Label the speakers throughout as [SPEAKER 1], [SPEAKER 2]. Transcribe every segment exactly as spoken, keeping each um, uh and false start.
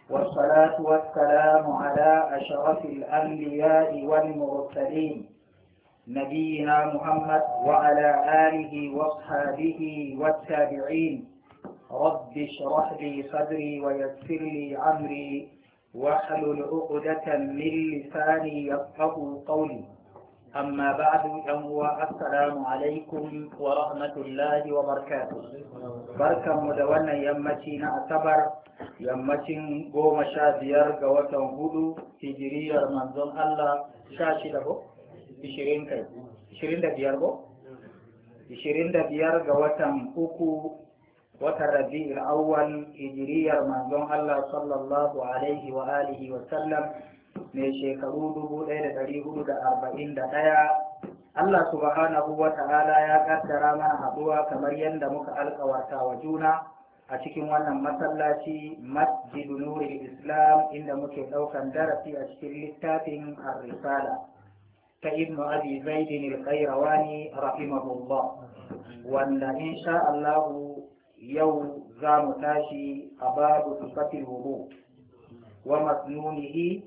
[SPEAKER 1] والصلاة والسلام على أشرف الأنبياء والمرسلين نبينا محمد وعلى آله وصحبه والتابعين. رب اشرح لي صدري ويسر لي أمري واحلل عقدة من لساني يفقهوا قولي. أما بعد فهو السلام عليكم ورحمة الله وبركاته. بركة مدونة يمتين أتبر يمتين قوم شابير قوة هدو هجرية منظم الله شاشي له ishirin kai ishirin da biyar ko ishirin da biyar ga watan uku watan rabi'ul awwal hijiriyar manzon Allah sallallahu alaihi wa alihi wa sallam mai shekaru dubu ɗaya da ɗari hudu da arba'in da ɗaya. Allah subhanahu wa ta'ala ya kaddara mana haɗuwa kamar yadda muka alƙawarta wa juna a cikin wannan masallaci masjidu nuril islam inda muke ɗaukan darasi a cikin littafin ar-risala ta ibnu abi zaidin al-qayrawani rahimahullah, wanda insha Allah yau za mu tashi a babu sifatil wudu wa masnunihi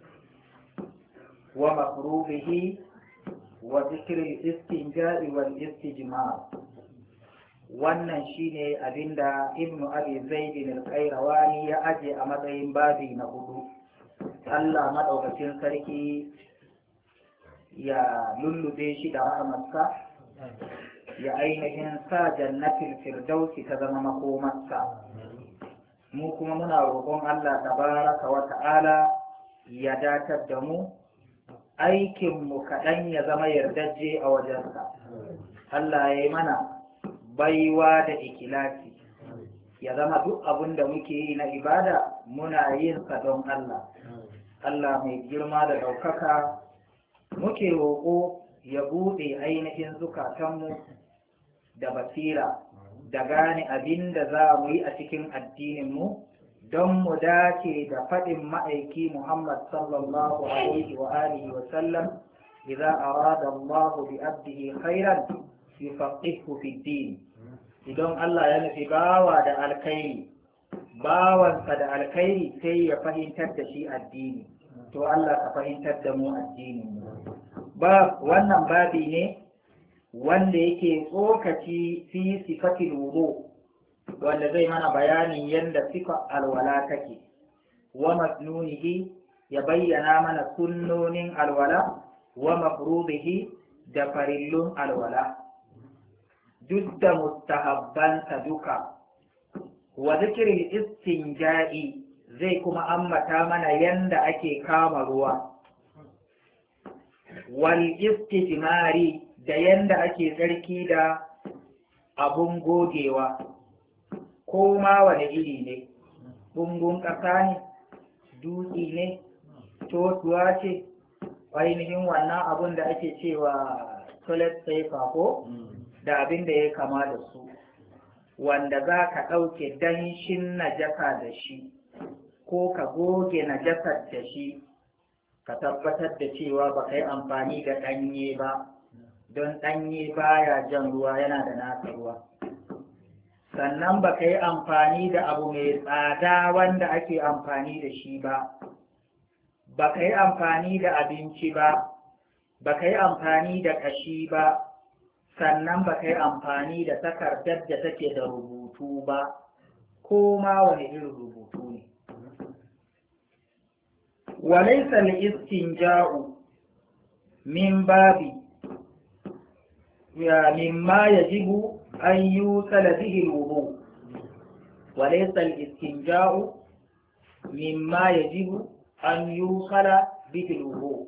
[SPEAKER 1] wa makruhihi wa zikril istinja'i wal istijmar. Wannan shine abinda ibnu abi zaidin al-qayrawani ya aje a matsayin babi na hudu. Allah madaukakin sarki ya lullube shi da rahmatsa, ya ainihin sa jannatin firdausi ta zama makomarsa. Mu kuma muna roƙon Allah tabaraka wa ta'ala ya datar da mu, aikinmu kaɗan ya zama yardajje a wajensa. Allah ya yi mana baiwa da ikilasi, ya zama duk abin da muke yi na ibada muna yin sa don Allah. Allah mai girma da ɗaukaka muke roƙo ya buɗe ainihin zukatanmu da basira da gane abin da za mu yi a cikin addininmu don mu dace da faɗin ma'aiki Muhammad sallallahu alaihi wa alihi wa sallam, idza arada Allahu bi abdihi khairan yufaqihu fi din. Idan Allah ya nufi bawa da alkhairi, bawansa da alkhairi sai ya fahimtar da shi addini. To Allah ka fahimtar da mu addinin mu. Ba wannan babi ne wanda yake tsokaci fi sifatil wudu, wanda zai mana bayanin yadda sifar alwala take, wa masnunihi ya bayyana mana sunnonin alwala, wa mafrudihi da farillun alwala, duk da mustahabbansa duka, wa zikril istinja'i zai kuma ambata mana yanda ake kama ruwa, wal istijmari da yanda ake tsarki da abun gogewa, ko ma wani iri ne, bungun ƙasa ne, dutse ne, totuwa ce, ainihin wannan abun da ake cewa toilet paper ko da abin da ya kama da su, wanda za ka ɗauke danshin najasa da shi ko ka goge najasar da shi, ka tabbatar da cewa ba ka yi amfani da ɗanye ba, don ɗanye baya jan ruwa, yana da nasa ruwa. Sannan ba ka yi amfani da abu mai tsada wanda ake amfani da shi ba, ba ka yi amfani da abinci ba, ba ka yi amfani da ƙashi ba, sannan ba ka yi amfani da takardar da take da rubutu ba, ko ma wani irin rubutu ne. وليس الاستنجاء من باب مما يجب أن يوصل به الوضوء وليس الاستنجاء مما يجب أن يوصل به الوضوء.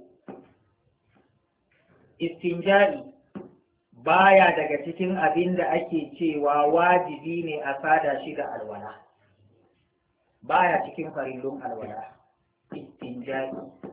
[SPEAKER 1] استنجائي baya daga cikin abin da ake cewa wajibi ne a sada shi da alwala, baya cikin farillun alwala. Istinja'i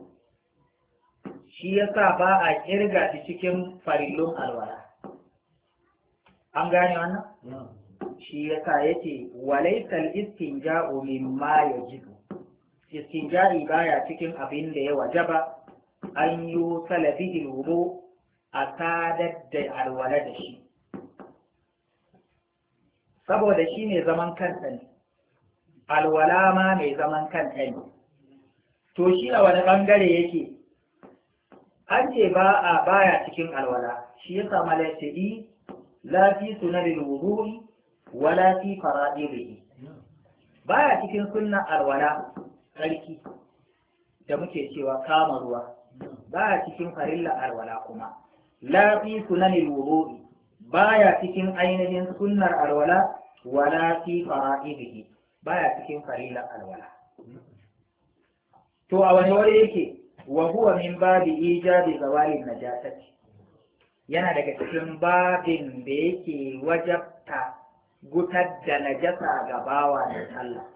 [SPEAKER 1] shi yasa ba a kirga shi cikin farillun alwala. An gane wannan? Shi yasa yace walaysal istinja'u mimma yajibu. Istinja'i baya cikin abin da ya wajaba an yi salabihi wudu a sadar da alwala da shi. saboda shi ne zaman kansa ne, alwala ma mai zaman kanta ne. To shi a wani ɓangare yake? An ce ba a baya cikin alwala, shi ya samu lafi'i la fi sunanil wudu'i wala fi fara'idihi. Baya cikin sunnan alwala tsarki da muke cewa kama ruwa, baya cikin farilla alwala kuma. La fi sunanil wudu'i, baya cikin ainihin sunnar alwala wala fi fara'idihi, baya cikin farilla alwala. To a wani wuri yake? Wa huwa min babi ijabi zawalin najasati, yana daga cikin babin da yake wajabta gutar da najasa ga bawa da sallah.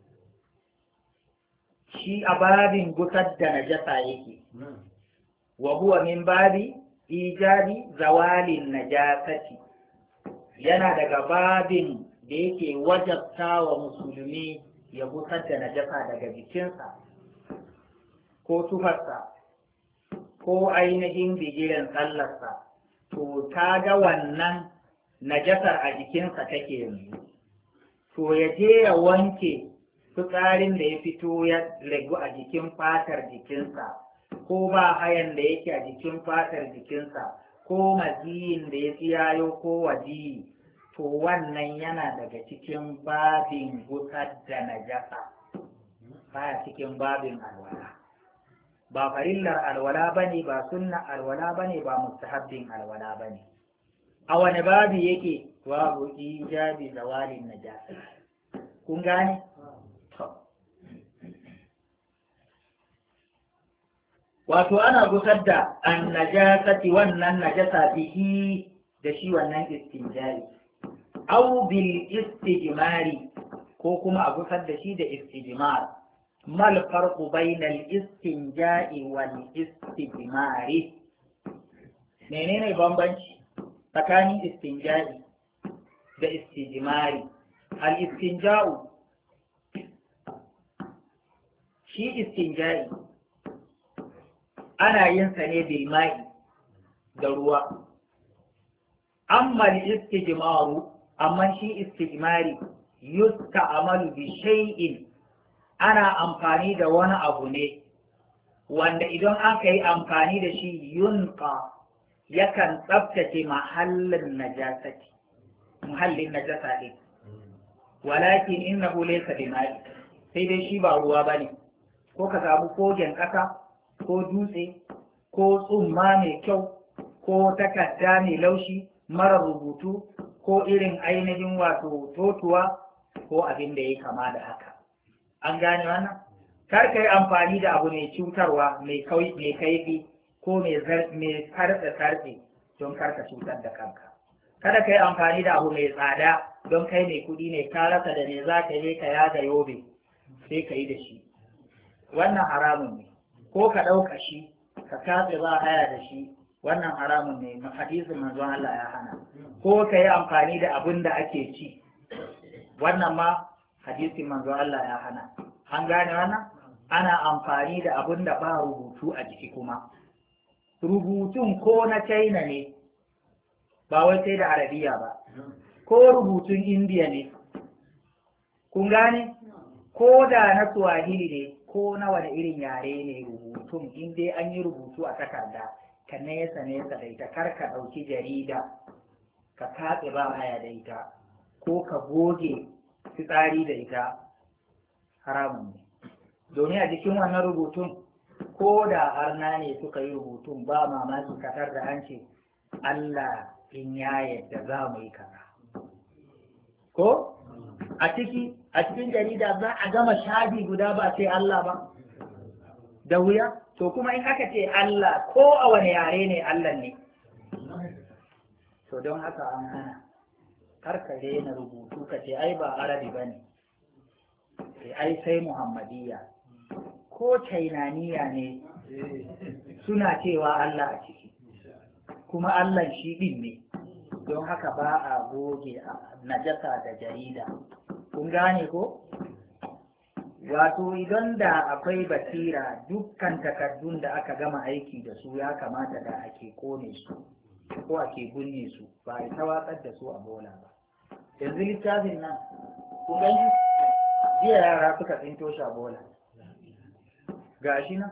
[SPEAKER 1] Shi a babin gutar da najasa yake. Wa huwa min babi ijabi zawalin najasati, yana daga babin da yake wajabta wa musulmi ya gutar da najasa daga jikinsa ko tufarsa ko ainihin bigiren sallarsa. To ta ga wannan najasar a jikinsa take yanzu, to ya je ya wanke fitsarin da ya fito ya ragu a jikin fatar jikinsa, ko ba hayan da yake a jikin fatar jikinsa, ko maziyin da ya tsiyayo ko wajiyi, to wannan yana daga cikin babin gusar da najasa, baya cikin babin alwala. Ba farillar alwala bane, ba sunna alwala bane, ba mustahabbin alwala bane. A wani babi yake? Babu ijabi zawalin najasa. Kun gane? Wato ana gusar da an najasati wannan najasa bihi da shi wannan istinjari, au bil istijmari, ko kuma a gusar da shi da istijmar. mal farqu bainal istinja'i wal istijmari, menene bambanci tsakanin istinja'i da istijmari? Al istinja'u, shi istinja'i ana yin sa ne bil ma'i, da ruwa. Amma al istijmaru, amma shi istijmari yusta'malu bi shay'in, ana amfani da wani abu ne wanda idan aka yi amfani da shi yunqa, yakan tsabtace mahallin najasati, mahallin najasa ne. Walakin innahu laysa bima'i, sai dai shi ba ruwa bane. Ko ka samu kogen ƙasa ko dutse ko tsumma mai kyau ko takarda mai laushi mara rubutu ko irin ainihin wato totuwa ko abin da ya kama da haka. An gane wannan? Kar ka yi amfani da abu mai cutarwa mai kaifi ko mai sartse-sartse don kar ka cutar da kanka. Kada ka yi amfani da abu mai tsada don kai mai kuɗi ne, ka rasa da ne za ka yi ka yaga yobe sai ka yi da shi. Wannan haramun ne. Ko ka ɗauka shi ka katse ba haya da shi, wannan haramun ne. Hadisin manzon Allah ya hana. Ko ka yi amfani da abin da ake ci, wannan ma hadisin manzo Allah ya hana. An gane wannan? Ana amfani da abin da ba rubutu a jiki kuma. Rubutun ko na China ne, ba wai sai da Arabiya ba, ko rubutun Indiya ne. Kun gane? Ko da na Swahili ne, ko na wani irin yare ne rubutun, in dai an yi rubutu a takarda, ka nesa nesa da ita, kar ka ɗauki jarida, ka katse ba haya da ita, ko ka goge fitsari da ita, haramun ne. Domin a jikin wannan rubutun, ko da arna ne suka yi rubutun, ba mamaki kasar da an ce Allah in ya yadda za mu yi kaza. Ko a ciki a cikin jarida za a gama shafi guda ba sai Allah ba, da wuya. To kuma in aka ce Allah, ko a wani yare ne Allah ne. To don haka an hana. Kar ka daina rubutu ka ce ai ba arabi ba ne, ai sai muhammadiyya ko chainaniya ne suna cewa Allah a ciki, kuma Allah shi ɗin ne. Don haka ba a goge najasa da jarida. Kun gane ko? Wato idan da akwai basira, dukkan takardun da aka gama aiki da su ya kamata da ake kone su ko ake binne su, ba a ta watsar da su a bola ba. Yanzu littafin nan kun gani jiya yara suka tsinto shi a bola gashi nan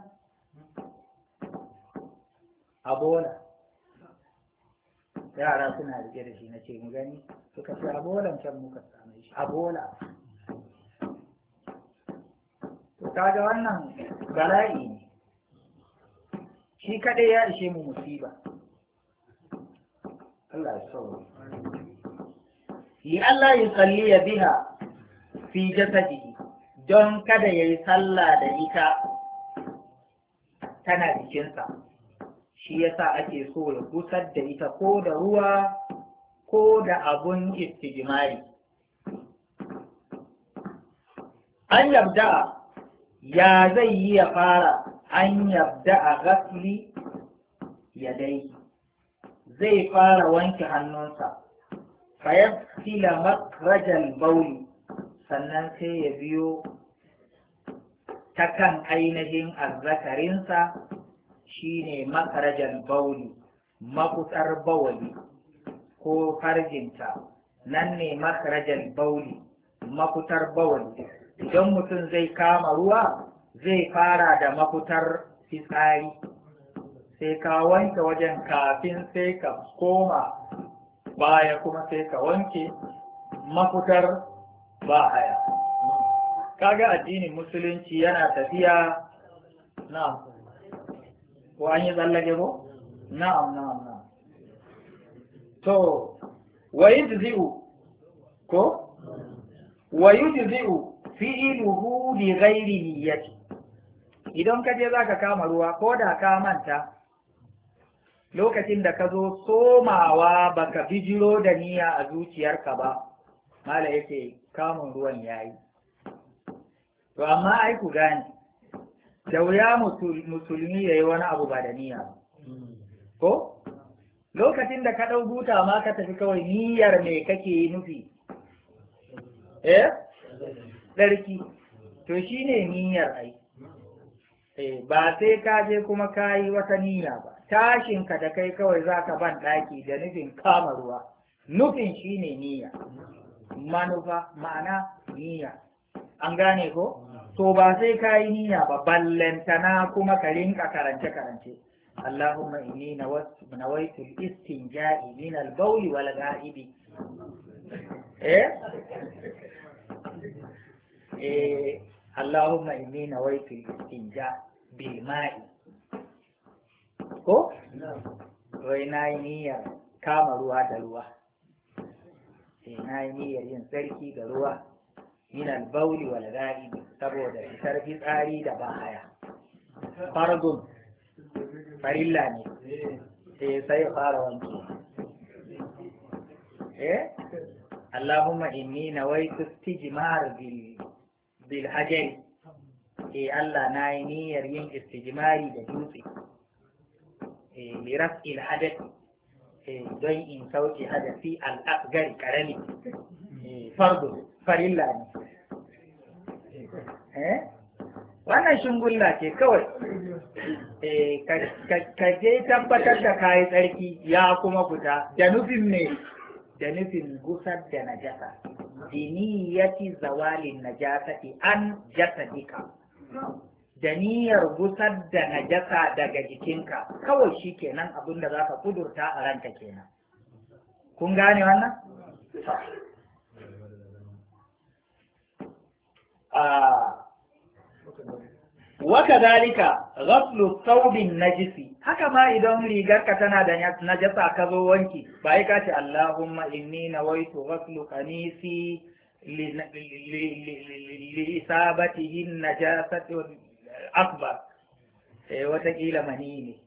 [SPEAKER 1] a bola yara suna rike da shi na ce mu gani suka ce a bolan can muka same shi a bola. To kaga wannan bala'i ne shi kadai ya ishe mu musiba. Allah ya sauwa li Allah yusalli biha fi jasadihi don kada yayi sallah da ita tana jikinsa, shi yasa ake so ya kusar da ita ko da ruwa ko da abun istijmari. An yabda ya zai yi ya fara, an yabda a gasli ya dai zai fara wanke hannunsa fayar fila makrajal bauli, sannan sai ya biyo ta kan ainihin azzakarinsa shine makarajal bauli, makutsar bawali ko farjinta nan ne makarajal bauli, makutar bawali. Idan mutum zai kama ruwa zai fara da makutar fitsari, sai ka wanke wajen kafin sai ka koma baya kuma sai ka wanke makutar bahaya. Kaga addinin musulunci yana tafiya na ko an yi tsallake ko? Na'am na'am na'am. To wa yujzi'u ko? Wa yujzi'u fi'luhu li ghairi niyyati. Idan ka je zaka kama ruwa ko da ka manta lokacin da ka zo somawa baka bijiro da niyya a zuciyarka ba, mala yake kamun ruwan yayi. To amma ai ku gane da wuya musulmi ya yi wani abu ba da niyya ko lokacin da ka ɗau buta ma ka tafi kawai niyyar me kake yi nufi eh ɗarki to shine niyyar ai eh ba sai ka je kuma ka yi wata niyya ba, tashin ka da kai kawai zaka ban ɗaki da nufin kama ruwa, nufin shine niyya, manufa ma'ana niyya. An gane ko? To ba sai ka yi niyya ba, ballantana kuma ka rinka karance-karance. Allahumma inni nawaitu istinja'i min al-bawli wal gha'ibi. Eh? Eh, Allahumma inni nawaitu istinja bil ma'i. Ko? Wai na yi niyyar kama ruwa da ruwa. Eh, na yi niyyar yin tsarki da ruwa. min al-bawli wal gha'ibi, saboda fitar fitsari da bahaya. Fardun farilla ne eh sai fara wanki eh Allahumma inni nawaitu istijmar bil bil hajari eh Allah na yi niyyar yin istijmari da dutse eh li raf'il hadath eh don in sauke hadathi al-asghar karami eh fardun farilla ne eh wannan shungulla ce kawai eh ka je tabbatar da kayi tsarki ya kuma fita da nufin ne da nufin gusar da najasa diniyati zawalin najasati an jasadika da niyyar gusar da najasa daga jikinka kawai shikenan abin da zaka kudurta a ranka kenan. Kun gane wannan? Waka zalika ghaslu thawbin najisi, haka ma idan rigarka tana da najasa ka zo wanki ba yi ka ce Allahumma inni nawaitu ghaslu qamisi li isabatihi najasatu akbar eh watakila mani ne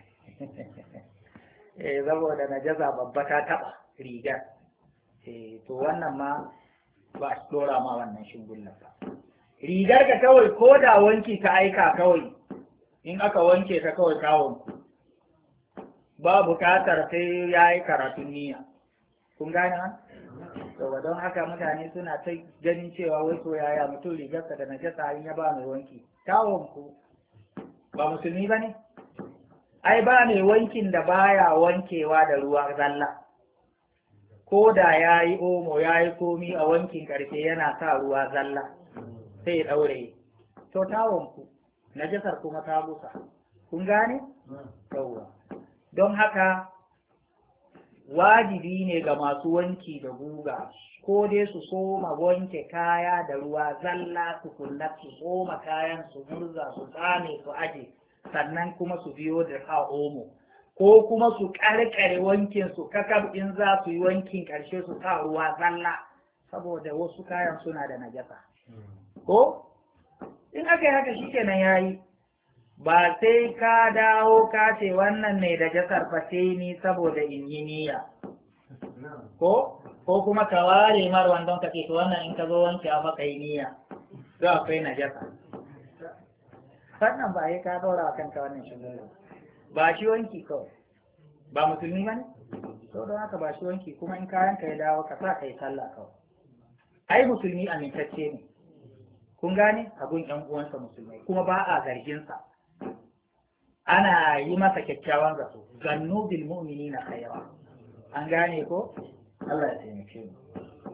[SPEAKER 1] eh saboda najasa babba ta taba rigar eh to wannan ma ba a dora ma wannan shingullan ba. Rigar ka kawai ko da wanki ka aika kawai in aka wanke ta kawai kawon ba bukatar sai ya yi karatun niyya. Kun gane ha? To don haka mutane suna ta ganin cewa wai to yaya mutum rigarsa da najasa in ya ba mai wanki. Kawon ku ba musulmi ba ne? Ai ba mai wankin da baya wankewa da ruwa zalla. Ko da ya yi omo ya yi komi a wankin ƙarshe yana sa ruwa zalla. sai ya ɗaure to tawonku najasar kuma ta busa kun gane yawwa don haka wajibi ne ga masu wanki da guga ko dai su soma wanke kaya da ruwa zalla su kunna su soma kayan su murza su tsame su aje sannan kuma su biyo da ka omo ko kuma su karkare wankin su kakab in za su yi wankin karshe su sa ruwa zalla saboda wasu kayan suna da najasa ko in aka yi haka shikenan yayi ba sai ka dawo ka ce wannan ne da jasar fa sai ni saboda in yi niyya ko ko kuma ka ware marwan don ka ce to wannan in ka zo wanke a maka yi niyya za akwai najasa sannan ba yi ka dora wa kanka wannan shi ba shi wanki kawai ba musulmi ba ne to don haka ba shi wanki kuma in kayan ka ya dawo ka sa ka yi sallah kawai ai musulmi amintacce ne kun gane abun yan uwansa musulmai kuma ba a zargin sa ana yi masa kyakkyawan zato zannu bil mu'minina khayra an gane ko Allah ya taimake mu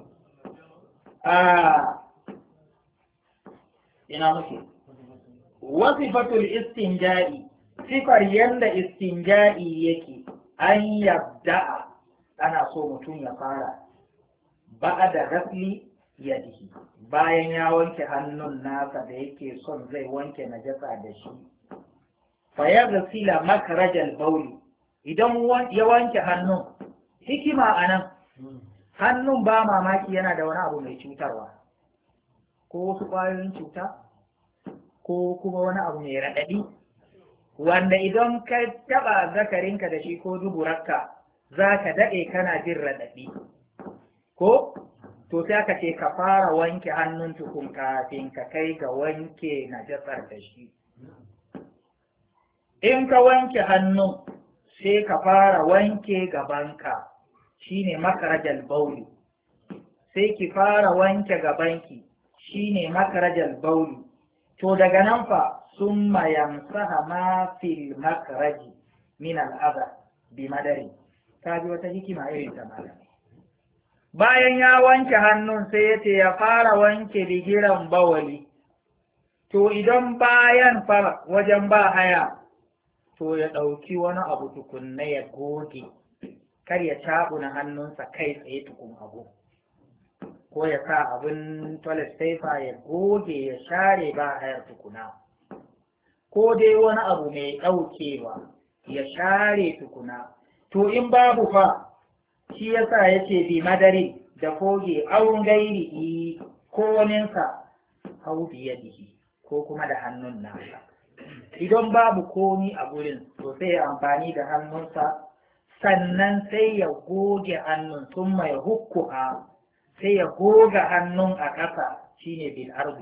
[SPEAKER 1] ah ina muke wasifatul istinja'i sifar yanda istinja'i yake an yabda ana so mutum ya fara ba'da ghasli yadihi bayan ya wanke hannun nasa da yake son zai wanke najasa da shi fa yaghsila makrajal bauli idan ya wanke hannun hikima anan hannun ba mamaki yana da wani abu mai cutarwa ko wasu ƙwayoyin cuta ko kuma wani abu mai raɗaɗi wanda idan ka taɓa zakarinka da shi ko duburarka za ka daɗe kana jin raɗaɗi ko to sai aka ce ka fara wanke hannun tukun kafin ka kai ga wanke najasar da shi in ka wanke hannun sai ka fara wanke gabanka shine makarajal bauli sai ki fara wanke gabanki shine makarajal bauli to daga nan fa summa yamsaha ma fil makraji min al-adha bi madari ta ji wata hikima irin ta malami bayan ya wanke hannun sai ya ce ya fara wanke bigiran bawali to idan bayan fa wajen ba haya to ya ɗauki wani abu tukunna ya goge kar ya caɓuna hannunsa kai tsaye tukun abu ko ya sa abin toilet paper ya goge ya share ba hayar tukuna ko dai wani abu mai ɗaukewa ya share tukuna to in babu fa shi yasa yace bi madari da koge aun gairi ko waninsa hau biyadihi ko kuma da hannun nasa idan babu komi a gurin to sai ya amfani da hannunsa sannan sai ya goge hannun sun mai hukkuha sai ya goga hannun a ƙasa shine bil arzi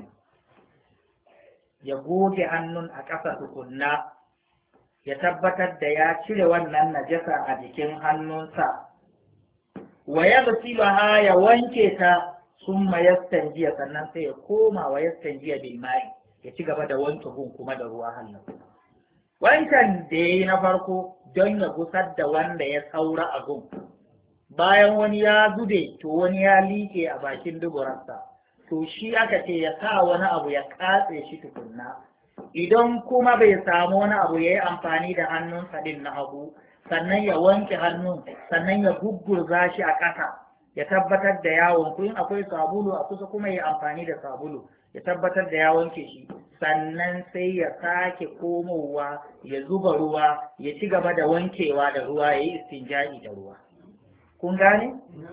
[SPEAKER 1] ya goge hannun a ƙasa tukunna ya tabbatar da ya cire wannan najasa a jikin hannunsa wa ya ha ya wanke ta sun mayastan jiya sannan sai ya koma wa yastan jiya bil mai ya ci gaba da wanke gun kuma da ruwa hannun wancan da ya yi na farko don ya gusar da wanda ya saura a gun bayan wani ya zube to wani ya liƙe a bakin duburarsa to shi aka ce ya sa wani abu ya katse shi tukunna idan kuma bai samu wani abu ya yi amfani da hannunsa din na hagu sannan ya wanke hannun sannan ya gugurza shi a ƙasa ya tabbatar da yawon ku in akwai sabulu a kusa kuma ya amfani da sabulu ya tabbatar da ya wanke shi sannan sai ya sake komowa ya zuba ruwa ya ci gaba da wankewa da ruwa ya yi istinja'i da ruwa kun gane?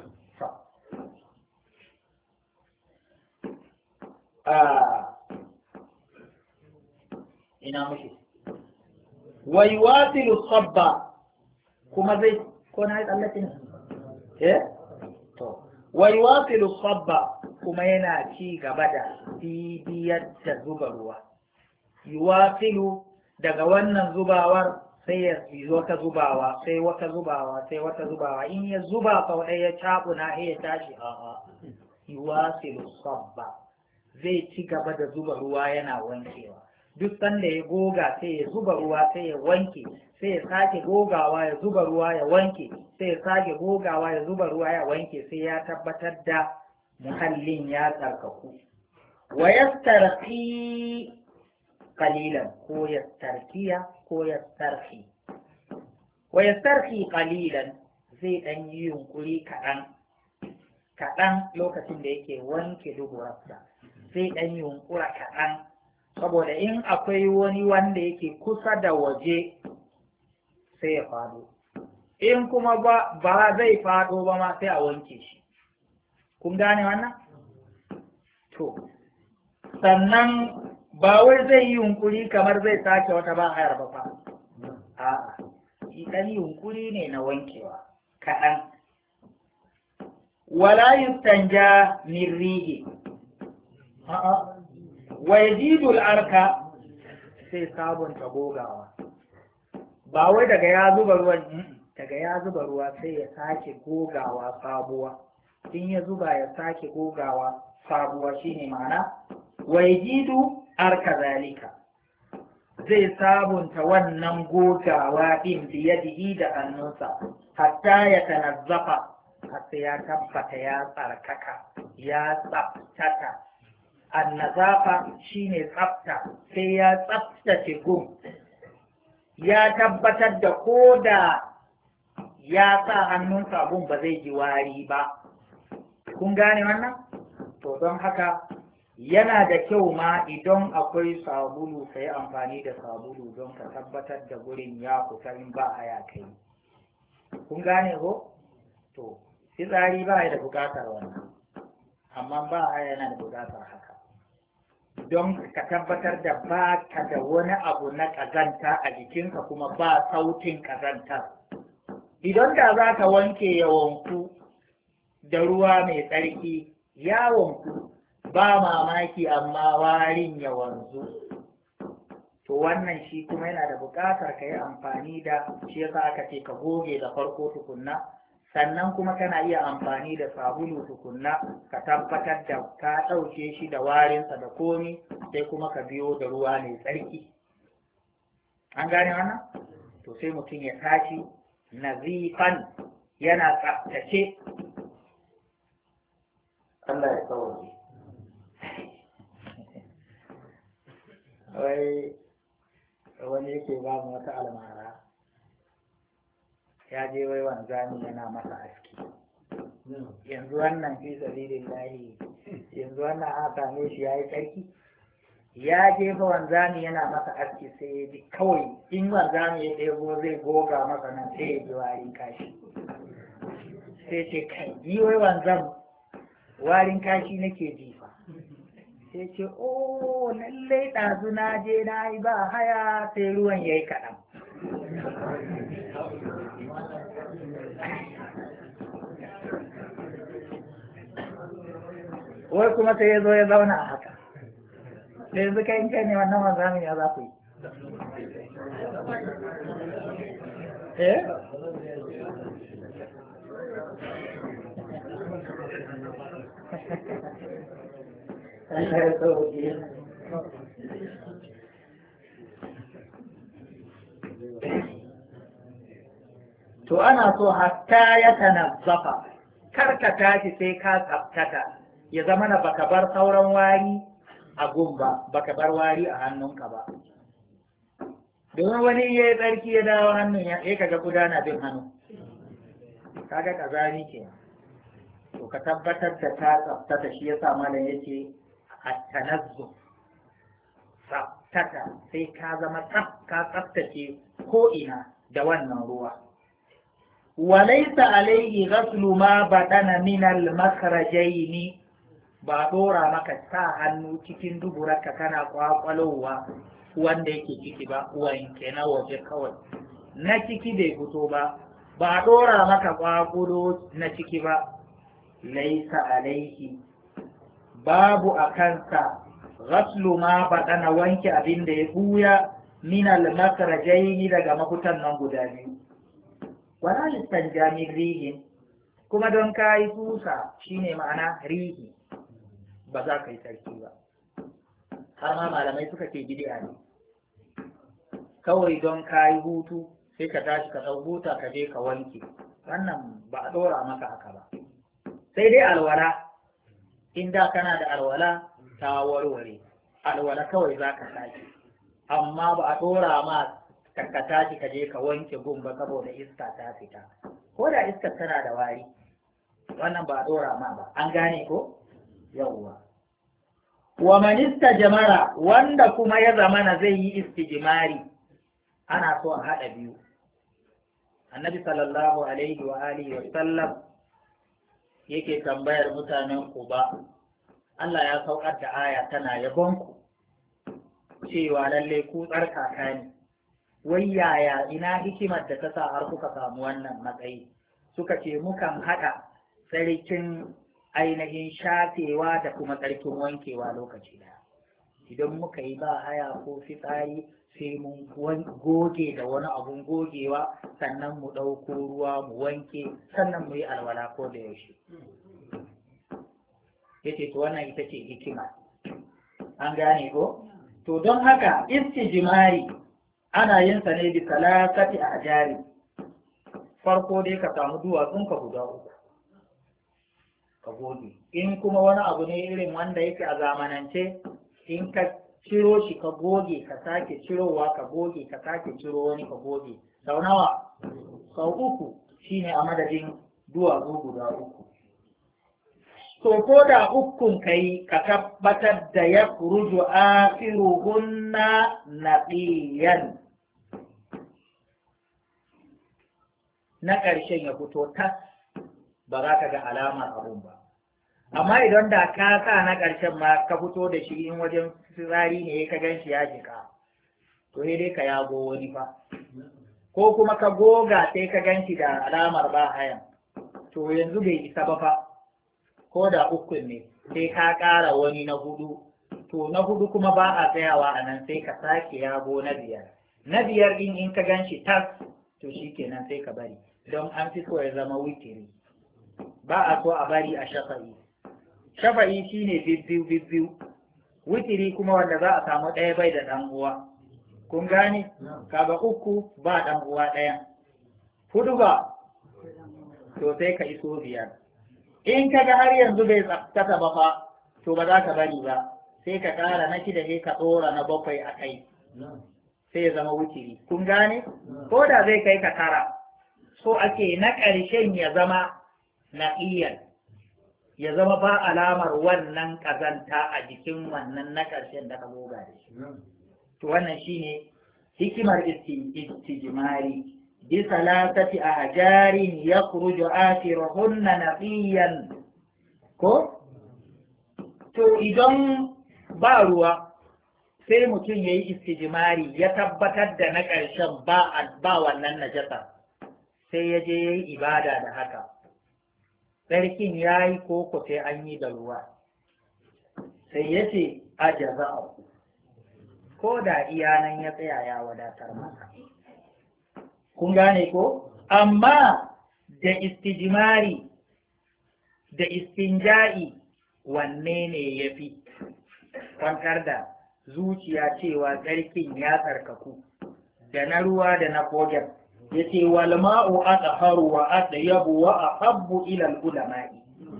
[SPEAKER 1] ina mushi wai wasilu sabba kuma zai ko na yi tsallake ne eh to wai wasilu sabba kuma yana ci gaba da bibiyar da zuba ruwa yuwasilu daga wannan zubawar sai ya yi wata zubawa sai wata zubawa sai wata zubawa in ya zuba sau ɗaya ya cabuna ya tashi a'a yuwasilu sabba zai ci gaba da zuba ruwa yana wankewa duk sanda ya goga sai ya zuba ruwa sai ya wanke sai ya sake gogawa ya zuba ruwa ya wanke sai ya sake gogawa ya zuba ruwa ya wanke sai ya tabbatar da muhallin ya tsarkaku wa yastarqi qalilan ko yastarqiya ko yastarqi wa yastarqi qalilan zai dan yi yunkuri kaɗan kaɗan lokacin da yake wanke duburarsa zai dan yunkura kaɗan saboda in akwai wani wanda yake kusa da waje sai ya faɗo in kuma ba ba zai faɗo ba ma sai a wanke shi kun gane wannan to sannan ba wai zai yi yunkuri kamar zai sake wata ba hayar ba fa a'a shi dan yunkuri ne na wankewa kaɗan wala yustanja min rihi a'a wa yajidu al-arka sai sabunta gogawa ba wai daga ya zuba ruwan daga ya zuba ruwa sai ya sake gogawa sabuwa in ya zuba ya sake gogawa sabuwa shine ma'ana wa yajidu arka zalika zai sabunta wannan gogawa din biyadihi da hannunsa hatta ya tanazzafa hatta ya tabbata ya tsarkaka ya tsaftata annazafa shine tsafta sai ya tsaftace gun ya tabbatar da ko da ya sa hannun sabon ba zai ji wari ba kun gane wannan to don haka yana da kyau ma idan akwai sabulu ka yi amfani da sabulu don ka tabbatar da gurin ya fita in ba haya kai kun gane ko to fitsari ba ya da bukatar wannan amma ba haya yana da bukatar haka don ka tabbatar da ba ka da wani abu na ƙazanta a jikinka kuma ba sautin ƙazanta idan da za ka wanke ya wanku da ruwa mai tsarki ya wanku ba mamaki amma warin ya wanzu to wannan shi kuma yana da buƙatar ka yi amfani da shi yasa aka ce ka goge da farko tukunna sannan kuma kana iya amfani da sabulu tukunna ka tabbatar da ka ɗauke shi da warinsa da komi sai kuma ka biyo da ruwa mai tsarki an gane wannan to sai mutum ya tashi nazifan yana tsaftace Allah ya sauke wai wani yake ba mu wata almara ya je wai wanzami yana masa aski yanzu wannan fi sabilillahi yanzu wannan a same shi yayi tsarki ya je fa wanzami yana masa aski sai ya ji kawai in wanzami ya ɗebo zai goga masa nan sai ya ji warin kashi sai ce kai yi wai wanzam warin kashi nake ji fa sai ce o lallai ɗazu na je na yi ba haya sai ruwan ya yi kaɗan wai kuma sai ya zo ya zauna a haka da yanzu kai in kai ne wannan wanzamin ya za ku yi eh to ana so hatta ya tanazzafa kar ka tashi sai ka tsaftata ya zama na baka bar sauran wari a gumba baka bar wari a hannunka ba domin wani ya yi tsarki ya dawo hannun ya kaga gudana bin hannu kaga kazani ke to ka tabbatar da ta tsaftata shi yasa malam yace at-tanazzuf tsaftata sai ka zama tsaf ka tsaftace ko ina da wannan ruwa walaysa alayhi ghaslu ma badana min al-makhrajayn ba dora maka sa hannu cikin duburarka kana kwakwalowa wanda yake ciki ba wanke na waje kawai na ciki bai fito ba ba dora maka kwakulo na ciki ba laisa alaihi babu a kansa ghaslu ma badana wanke abin da ya buya min al-makhrajayn daga mafutan nan guda biyu wala yastanja min rihin kuma don kai tusa shine ma'ana rihi ba za ka yi sarki ba har ma malamai suka ce bid'a ne kawai don kai hutu sai ka tashi ka dau buta ka je ka wanke wannan ba a dora maka haka ba sai dai alwala in da kana da alwala ta warware alwala kawai za ka sake amma ba a ɗora ma ka tashi ka je ka wanke gun ba saboda iska ta fita ko da iska tana da wari wannan ba a ɗora ma ba an gane ko yawwa wa man istajmara wanda kuma ya zamana zai yi istijmari ana so a haɗa biyu annabi sallallahu alaihi wa alihi wa sallam yake tambayar mutanen Quba Allah ya saukar da aya tana yabon ku cewa lalle ku tsarkaka ne wai yaya ina hikimar da ta sa har kuka samu wannan matsayi suka ce mukan haɗa tsarkin ainihin shafewa da kuma tsarkin wankewa lokaci daya idan muka yi ba haya ko fitsari sai mun goge da wani abun gogewa sannan mu ɗauko ruwa mu wanke sannan mu yi alwala ko da yaushe yace to wannan ita ce hikima an gane ko to don haka istijmari ana yin sa ne bi salasati ajari farko dai ka samu duwatsun ka guda uku ka goge in kuma wani abu ne irin wanda yake a zamanance in ka ciro shi ka goge ka sake cirowa ka goge ka sake ciro wani ka goge sau nawa sau uku shine a madadin duwatsu guda uku to ko da ukun kai ka tabbatar da ya kuruju akhiruhunna naqiyan na ƙarshen ya fito tas ba za ka ga alamar abun ba amma idan da ka sa na ƙarshen ma ka fito da shi in wajen fitsari ne ka gan shi ya jika to sai dai ka yago wani fa ko kuma ka goga sai ka gan shi da alamar ba hayan to yanzu bai isa ba fa ko da ukun ne sai ka ƙara wani na hudu to na hudu kuma ba a tsayawa a nan sai ka sake yago na biyar na biyar in in ka gan shi tas to shi kenan sai ka bari don an fi so ya zama witiri ba a so a bari a shafa'i shafa'i shine bibbiyu bibbiyu witiri kuma wanda za a samu ɗaya bai da ɗan uwa kun gane kaga uku ba ɗan uwa ɗaya hudu ba to sai ka iso biyar in kaga har yanzu bai tsafta ba fa to ba za ka bari ba sai ka ƙara na shida sai ka ɗora na bakwai a kai sai ya zama witiri kun gane ko da zai kai ka tara so ake na ƙarshen ya zama na'iyan ya zama ba alamar wannan ƙazanta a jikin wannan na ƙarshen da ka goga da shi to wannan shine hikimar istijmari bi salasati ahjarin yakhruju akhiruhunna naqiyan ko to idan ba ruwa sai mutum yayi istijmari ya tabbatar da na ƙarshen ba ba wannan najasa sai ya je yayi ibada da haka sarkin ya yi koko sai an yi da ruwa sai ya ce ajaza ko da iyanan ya tsaya ya wadatar masa kun gane ko amma da istijmari da istinja'i wanne ne ya fi kwantar da zuciya cewa tsarkin ya tsarkaku da na ruwa da na kogar yace wal ma'u atharu wa atyabu wa ahabbu ila al ulama'i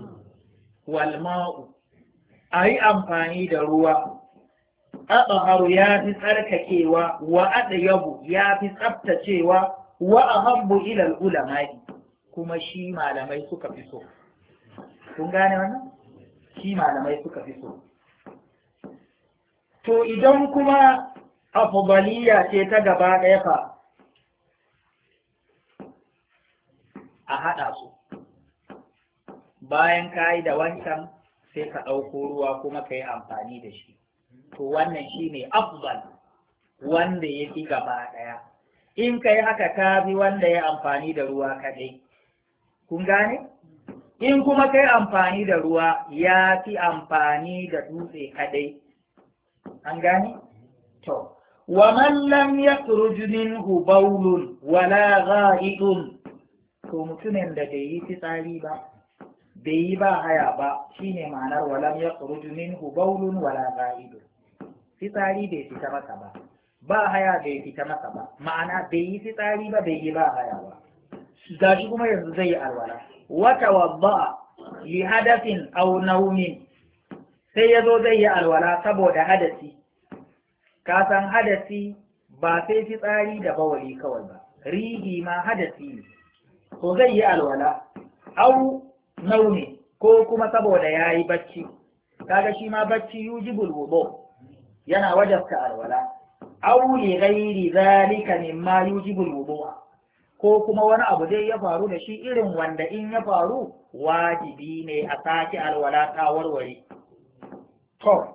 [SPEAKER 1] wal ma'u ai amfani da ruwa atharu ya fi tsarkakewa wa atyabu ya fi tsaftacewa wa ahabbu ila al ulama'i kuma shi malamai suka fi so kun gane wannan shi malamai suka fi so to idan kuma afdaliya ce ta gaba ɗaya fa a haɗa su bayan ka yi da wancan sai ka ɗauko ruwa kuma ka yi amfani da shi to wannan shi ne afdal wanda ya fi gaba ɗaya in ka yi haka ka bi wanda ya amfani da ruwa kaɗai kun gane in kuma ka yi amfani da ruwa ya fi amfani da dutse kaɗai an gane to wa man lam yakhruj minhu bawlun wala gha'idun to mutumin da bai yi fitsari ba bai yi ba haya ba shine ma'anar walam yakhruj minhu bawlun wala gha'idun fitsari bai fita masa ba ba haya bai fita masa ba ma'ana bai yi fitsari ba bai yi ba haya ba gashi kuma yanzu zai yi alwala wa tawadda li hadathin aw nawmin sai ya zo zai yi alwala saboda hadasi, ka san hadasi ba sai fitsari da bawali kawai ba, rihi ma hadasi ne, to zai yi alwala, au nauni ko kuma saboda ya yi bacci, kaga shi ma bacci yujibul wudu yana wajabta alwala, au li ghairi zalika mimma yujibul wudu, ko kuma wani abu dai ya faru da shi irin wanda in ya faru wajibi ne a sake alwala ta warware. To,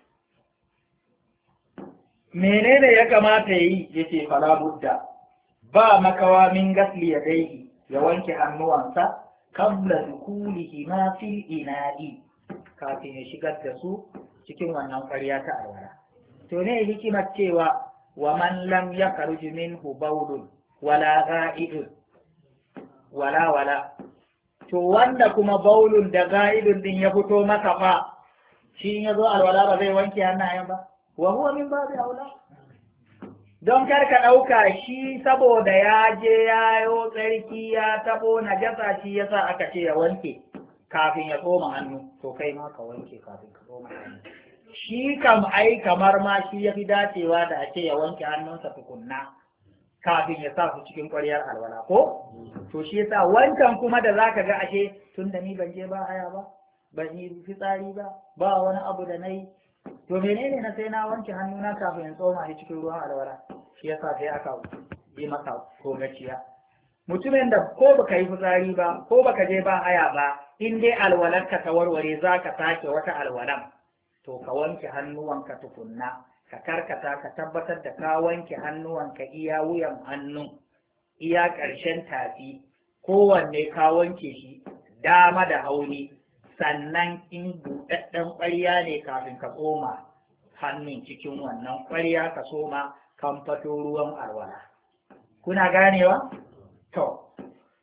[SPEAKER 1] menene ya kamata yi yace fala budda ba makawa min gasli yadayhi ya wanke hannuwansa qabla dukulihi ma fil ina'i kafin ya shigar da su cikin wannan ƙwarya ta alwala. To ne hikimar cewa wa man lam yakhruj minhu bawlun wala ga'idun wala wala, to wanda kuma baulun da ga'idun din ya fito masa fa shi ya zo alwala ba zai wanke hannayen ba, wa huwa min babi aula. Don kar ka ɗauka shi saboda ya je ya yo tsarki ya tabo najasa shi yasa aka ce ya wanke kafin ya tsoma hannu, to kai ma ka wanke kafin ka tsoma hannu. Shi kam ai kamar ma shi ya fi dacewa da a ce ya wanke hannunsa tukunna kafin ya sa su cikin ƙwaryar alwala ko? To shi yasa wancan kuma da zaka ga ashe tun da ni ban je ba haya ba, ban yi fitsari ba, ba wani abu da nayi, to menene na sai na wanke hannuna kafin in tsoma shi cikin ruwan alwala? Shi yasa sai aka yi masa kogaciya. Mutumin da ko baka yi fitsari ba, ko baka je ba haya ba, in dai alwalarka ta warware zaka sake wata alwalan, to ka wanke hannuwanka tukunna. Ka karkata ka tabbatar da ka wanke hannuwanka iya wuyan hannu, iya ƙarshen tafi, kowanne ka wanke shi dama da hauni, sannan in buɗaɗɗen ƙwarya ne kafin ka tsoma hannun cikin wannan ƙwarya ka soma kan fato ruwan alwala. Kuna ganewa? To,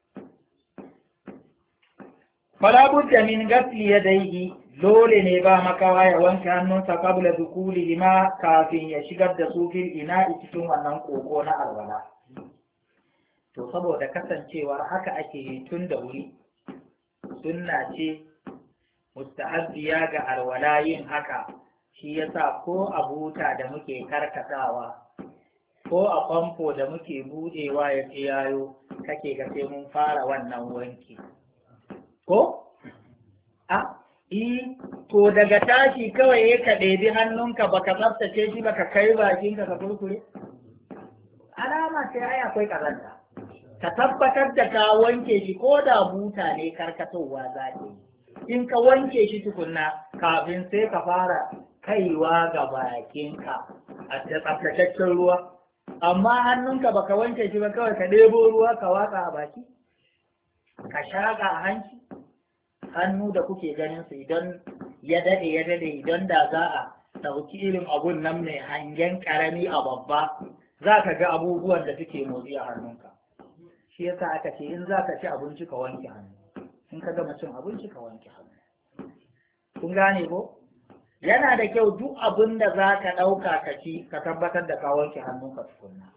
[SPEAKER 1] fala budda min ghasli yadayhi, dole ne ba makawa ya wanke hannunsa kabla dukuli lima kafin ya shigar da su fil ina'i cikin wannan koko na alwala. To saboda kasancewar haka ake yi tun da wuri, sunna ce mustahabbiya ga alwala yin haka, shi yasa ko a buta da muke karkatawa ko a famfo da muke budewa ya tsiyayo kake ga sai mun fara wannan wanki ko a I, to daga tashi kawai ya ka ɗebi hannunka baka tsaftace shi baka kai bakinka ka kurkure? Alama sai ai akwai ƙazanta. Ka tabbatar da ka wanke shi ko da buta ne karkatowa za ta yi. In ka wanke shi tukunna kafin sai ka fara kaiwa ga bakinka a tsaftataccen ruwa. Amma hannunka baka wanke shi ba kawai ka ɗebo ruwa ka watsa a baki? Ka shaƙa a hanci? Hannu da kuke ganin su idan ya dade ya dade idan da za a ɗauki irin abun nan mai hangen ƙarami a babba za ka ga abubuwan da suke motsi a hannunka. Shi yasa aka ce in za ka ci abinci ka wanke hannu, in ka gama cin abinci ka wanke hannu. Kun gane ko? Yana da kyau duk abin da za ka ɗauka ka ci ka tabbatar da ka wanke hannunka tukunna.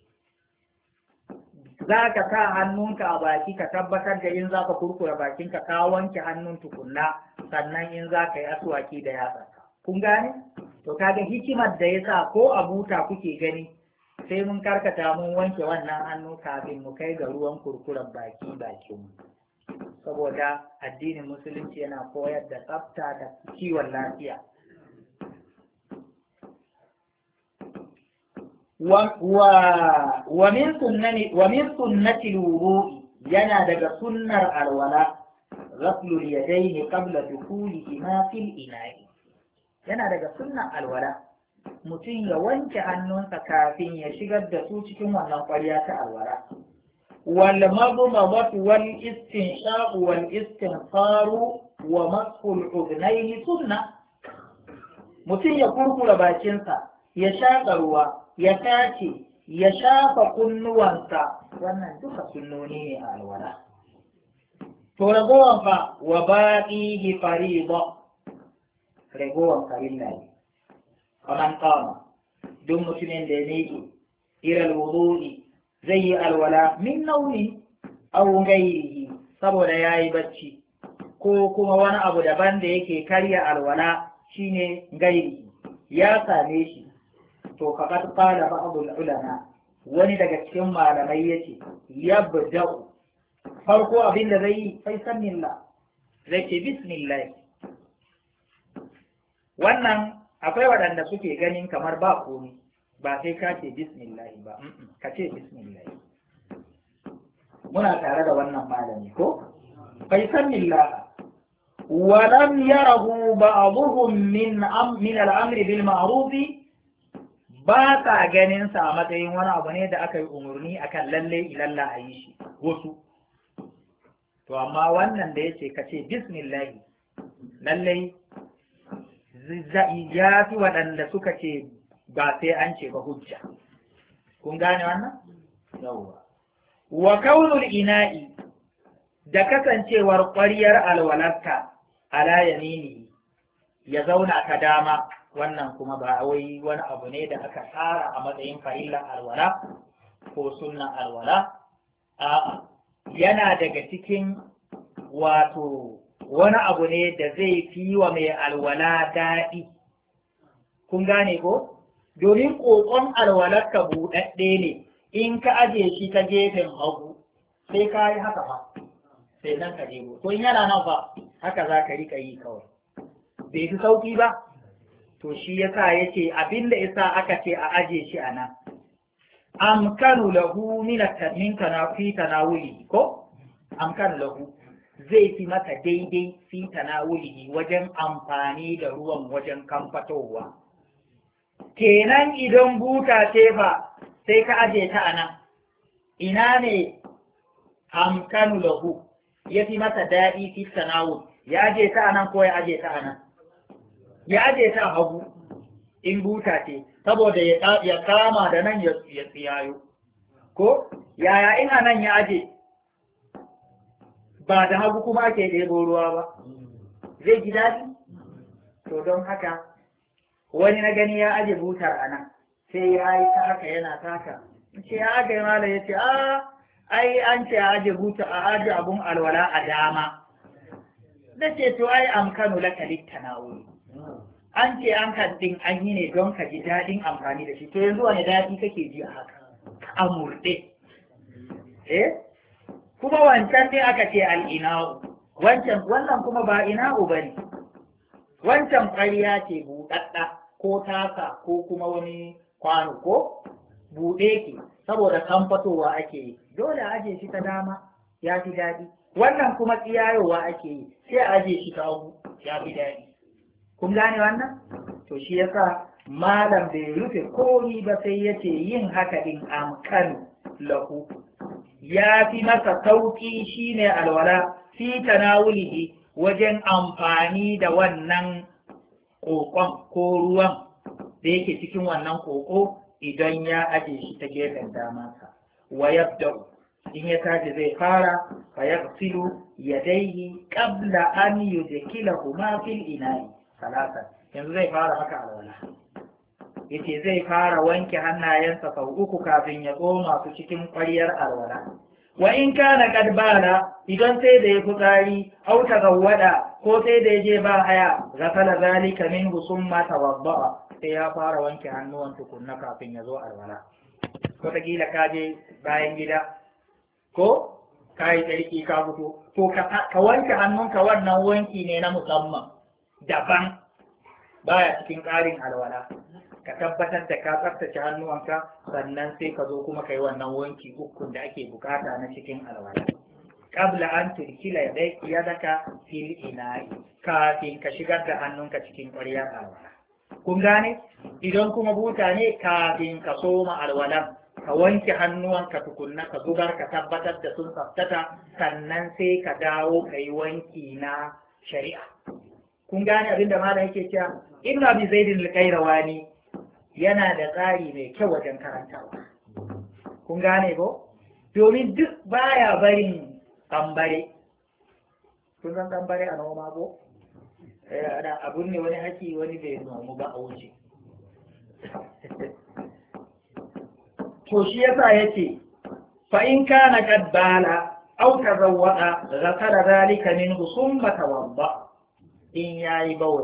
[SPEAKER 1] Za ka sa hannunka a baki ka tabbatar da in za ka kurkura bakinka ka wanke hannun tukunna, sannan in za ka yi aswaki da yatsarka. Kun gane? To kaga hikimar da ya sa ko a buta kuke gani sai mun karkata mun wanke wannan hannu kafin mu kai ga ruwan kurkuren baki bakinmu. Saboda addinin musulunci yana koyar da tsafta da kiwon lafiya. wa min sunnati wa min sunnati al-wudu'i yana daga sunnar alwala ghaslu al-yadayni qabla dukhulihima fil ina'i. Yana daga sunnar alwala mutum ya wanke hannunsa kafin ya shigar da su cikin wannan ƙwarya ta alwala. wal madmadatu wal istinshaqu wal istinfaru wa mas'ul udhnayni sunna. Mutum ya kurkura bakinsa, ya shaƙa ruwa, ya tace, ya shafa kunnuwansa, wannan duka sunnoni ne a alwala. To ragowar fa wa baqihi fariida, ragowar farilla ne. Kaman qama, duk mutumin da ya miƙe ila alwudu'i zai yi alwala min nauni aw ghairihi saboda yayi bacci ko kuma wani abu daban da yake karya alwala, shine gairi ya same shi to faqad qala ba'd ulama wani daga cikin malamai yace yabda'u farko abin da zai yi sai sanillah zai ce bismillah. Wannan akwai waɗanda suke ganin kamar ba komi ba sai ka ce bismillah ba, ka ce bismillah. Muna tare da wannan malami ko sai sanillah wa lam yarahu ba'dhum min am min al-amr bil ma'ruf ba ta ganin sa a matsayin wani abu ne da aka yi umarni akan lalle ilalla a yi shi wasu. To amma wannan da yace ka ce bismillah lalle ya fi waɗanda suka ce ba sai an ce ba hujja. Kun gane wannan? Yawwa. Wa kaunul ina'i da kasancewar ƙwariyar alwalarka ala yamini ya zauna ta dama, wannan kuma ba wai wani abu ne da aka tsara a matsayin farilla alwala ko sunna alwala. A'a, yana daga cikin wato wani abu ne da zai fi wa mai alwala daɗi. Kun gane ko? Domin ƙoƙon alwalarka buɗaɗɗe ne, in ka aje shi ta gefen hagu sai ka yi haka fa, sai nan ka jego. To in yana nan fa, haka za ka riƙa yi kawai. Bai fi sauƙi ba? To shi yasa yace abin da yasa aka ce a aje shi a nan. Amkanu lahu min at-min fi tanawuli ko? Amkanu lahu zai fi mata daidai fi tanawulihi wajen amfani da ruwan wajen kamfatowa. Kenan idan buta ce fa sai ka aje ta a nan, ina ne amkanu lahu ya fi mata daɗi fi tanawul, ya aje ta a nan ko ya aje ta a nan? Ya aje ta a hagu in buta ce, saboda ya kama da nan ya tsiyayo. Ko yaya in a nan ya aje ba da hagu kuma ake ɗebo ruwa ba, zai ji daɗi? To don haka wani na gani ya aje butar a nan sai ya yi ta haka yana taka, ce ya aka yi mala ya ce a ai an ce a aje buta a aje abun alwala a dama. Da ce to ai amkanu laka littanawuli, an ce an kaddin an yi ne don ka ji daɗin amfani da shi. To yanzu wani daɗi kake ji a haka a murɗe eh kuma wancan ne aka ce al'ina'u, wancan wannan kuma ba ina'u ba ne, wancan ƙarya ce buɗaɗɗa ko tasa ko kuma wani kwano ko buɗe ke, saboda kamfatowa ake yi, dole a aje shi ta dama ya fi daɗi. Wannan kuma tsiyayowa ake yi, sai a aje shi ta hagu ya fi daɗi. Kun gane wannan? To shi yasa malam bai rufe komi ba sai yace yin haka din amkan lahu ya fi masa sauƙi shine alwala fi tanawulihi wajen amfani da wannan ƙoƙon ko ruwan da yake cikin wannan ƙoƙo idan ya aje shi ta gefen damansa. Wa yabda'u in ya tashi zai fara fa yaghsilu yadayhi qabla an yudkhilahuma fil ina'i salatan. Yanzu zai fara haka alwala, yace zai fara wanke hannayensa sau uku kafin ya tsoma su cikin ƙwaryar alwala. Wa in kana qad bala, idan sai da ya fitsari au tagawwada ko sai da ya je ba haya, ghasala zalika minhu summa tawadda'a, sai ya fara wanke hannuwan tukunna kafin ya zo alwala. Wataƙila ka je bayan gida ko ka yi tsarki ka fito, to ka wanke hannunka, wannan wanki ne na musamman daban, baya cikin ƙarin alwala. Ka tabbatar da ka tsaftace hannuwanka, sannan sai ka zo kuma ka yi wannan wanki ukun da ake bukata na cikin alwala. Qabla an turkila yadaka fil ina'i, kafin ka shigar da hannunka cikin ƙwaryar alwala. Kun gane? Idan kuma buta ne, kafin ka soma alwala ka wanke hannuwanka tukunna, ka zubar ka tabbatar da sun tsaftata, sannan sai ka dawo ka yi wanki na shari'a. Kun gane abin da malam yake cewa? Ibn Abi Zaid al-Qayrawani yana da tsari mai kyau wajen karantawa. Kun gane ko? Domin duk baya barin tambare. Kun san tambare a noma ko? Eh, abun ne wani haki wani bai nomu ba a wuce. To shi yasa yace fa in kana qad bala aw tazawwada ghasala dhalika minhu thumma tawadda. In yayi bawli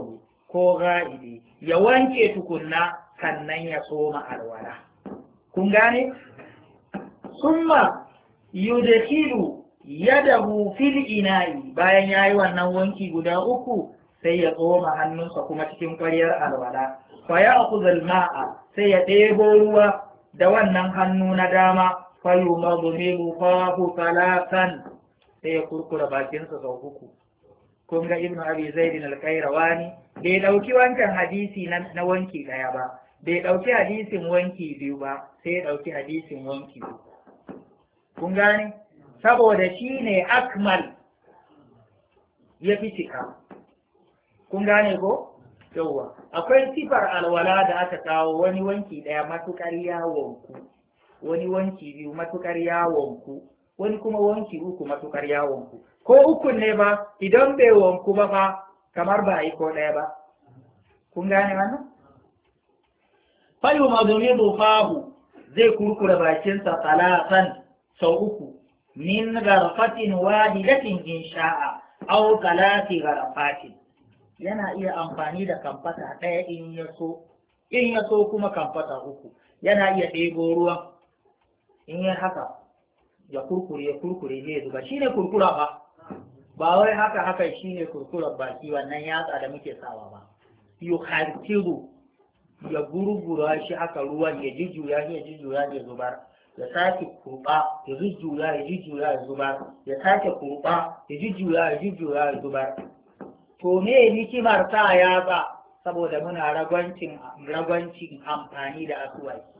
[SPEAKER 1] ko ga'idi ya wanke tukunna kannan ya soma alwala. Kun gane? Summa yudkhilu yadahu fil ina'i, bayan yayi wannan wanki guda uku sai ya tsoma hannunsa kuma cikin ƙwaryar alwala. Fa ya'khudhu al-ma'a, sai ya ɗebo ruwa da wannan hannu na dama, fa yumadmidu fahu thalathan, sai ya kurkura bakinsa sau uku. Kun ga Ibn Abi Zaid al-Qayrawani bai dauki wancan hadisi na wanki daya ba, bai dauki hadisin wanki biyu ba, sai ya dauki hadisin wanki biyu. Kun gane? Saboda shi ne akmal ya fi cika. Kun gane ko? Yawwa. Akwai sifar alwala da aka kawo, wani wanki daya matukar yawonku, wani wanki biyu matukar yawonku, wani kuma wanki uku matukar yawonku. Ko uku ne ba, idan bai wanku ba fa kamar ba a yi ko ɗaya ba. Kun gane wannan? Fayu mazumidu fahu, zai kurkura bakinsa talatan sau uku, min garfatin wahidatin in sha'a, au talati garfatin. Yana iya amfani da kamfata ɗaya in ya so, in ya so kuma kamfata uku. Yana iya ɗebo ruwan, in ya haka, ya kurkure, ya kurkure zai zuba. Shi ne kurkura ba. Ba wai haka haka shine kurkurar baki wannan yatsa da muke sawa ba. Yukhartiru, ya gurgura shi haka ruwan ya jujjuya ya jujjuya ya zubar, ya sake kurba ya jujjuya ya jujjuya ya zubar, ya sake kurba ya jujjuya ya jujjuya ya zubar. To me hikimar sa yatsa? Saboda muna ragwancin ragwancin amfani da asuwaki.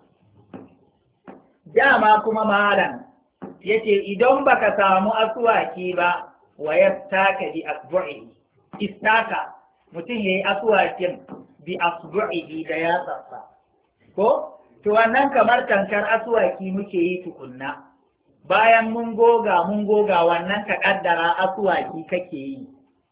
[SPEAKER 1] Dama kuma malam yace idan baka samu asuwaki ba, wa yaftaka bi asbu'ihi, istaka mutum yayi aswakin bi asbu'ihi da yatsarsa, ko to wannan kamar tankar aswaki muke yi tukunna, bayan mun goga mun goga wannan ka kaddara aswaki kake yi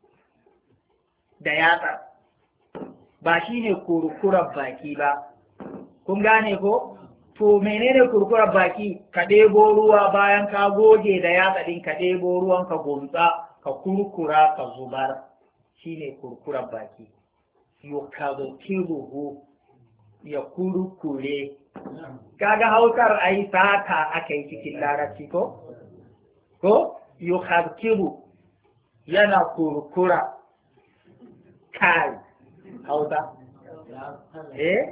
[SPEAKER 1] da yatsar, ba shine kurkurar baki ba. Kun gane ko? To menene kurkurar baki? Ka ɗebo ruwa bayan ka goge da yatsa ɗin, ka ɗebo ruwan ka gumtsa, ka kurkura ka zubar, shine kurkurar baki. Yukadhiruhu, ya kurkure. Kaga hausar ai saka aka yi cikin larabci ko? Ko? Yukadhiru, yana kurkura. Kai, hausa? Eh?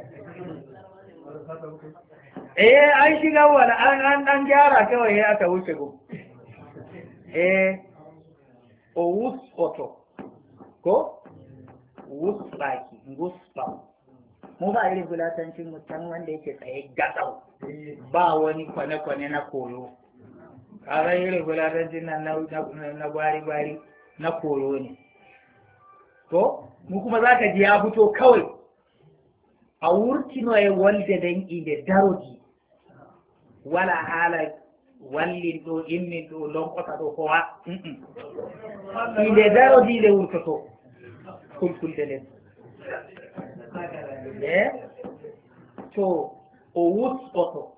[SPEAKER 1] Eh, an shiga wani an an gyara kawai ya aka wuce gu. Eh, o wus foto, ko? Wus baki, wus ba. Mu ba irin fulatancin mutan wanda yake tsaye gatsau, ba wani kwane-kwane na koyo. Kaga irin fulatancin nan na gwari-gwari na koyo ne. Ko? Mu kuma za ka ji ya fito kawai. A wurtino e walde den inde daroji, wala haala wallin ɗo immin ɗo lonkota ɗo howa, inde daroji nde wurtoto fulfulde nden. e to o wusɓoto,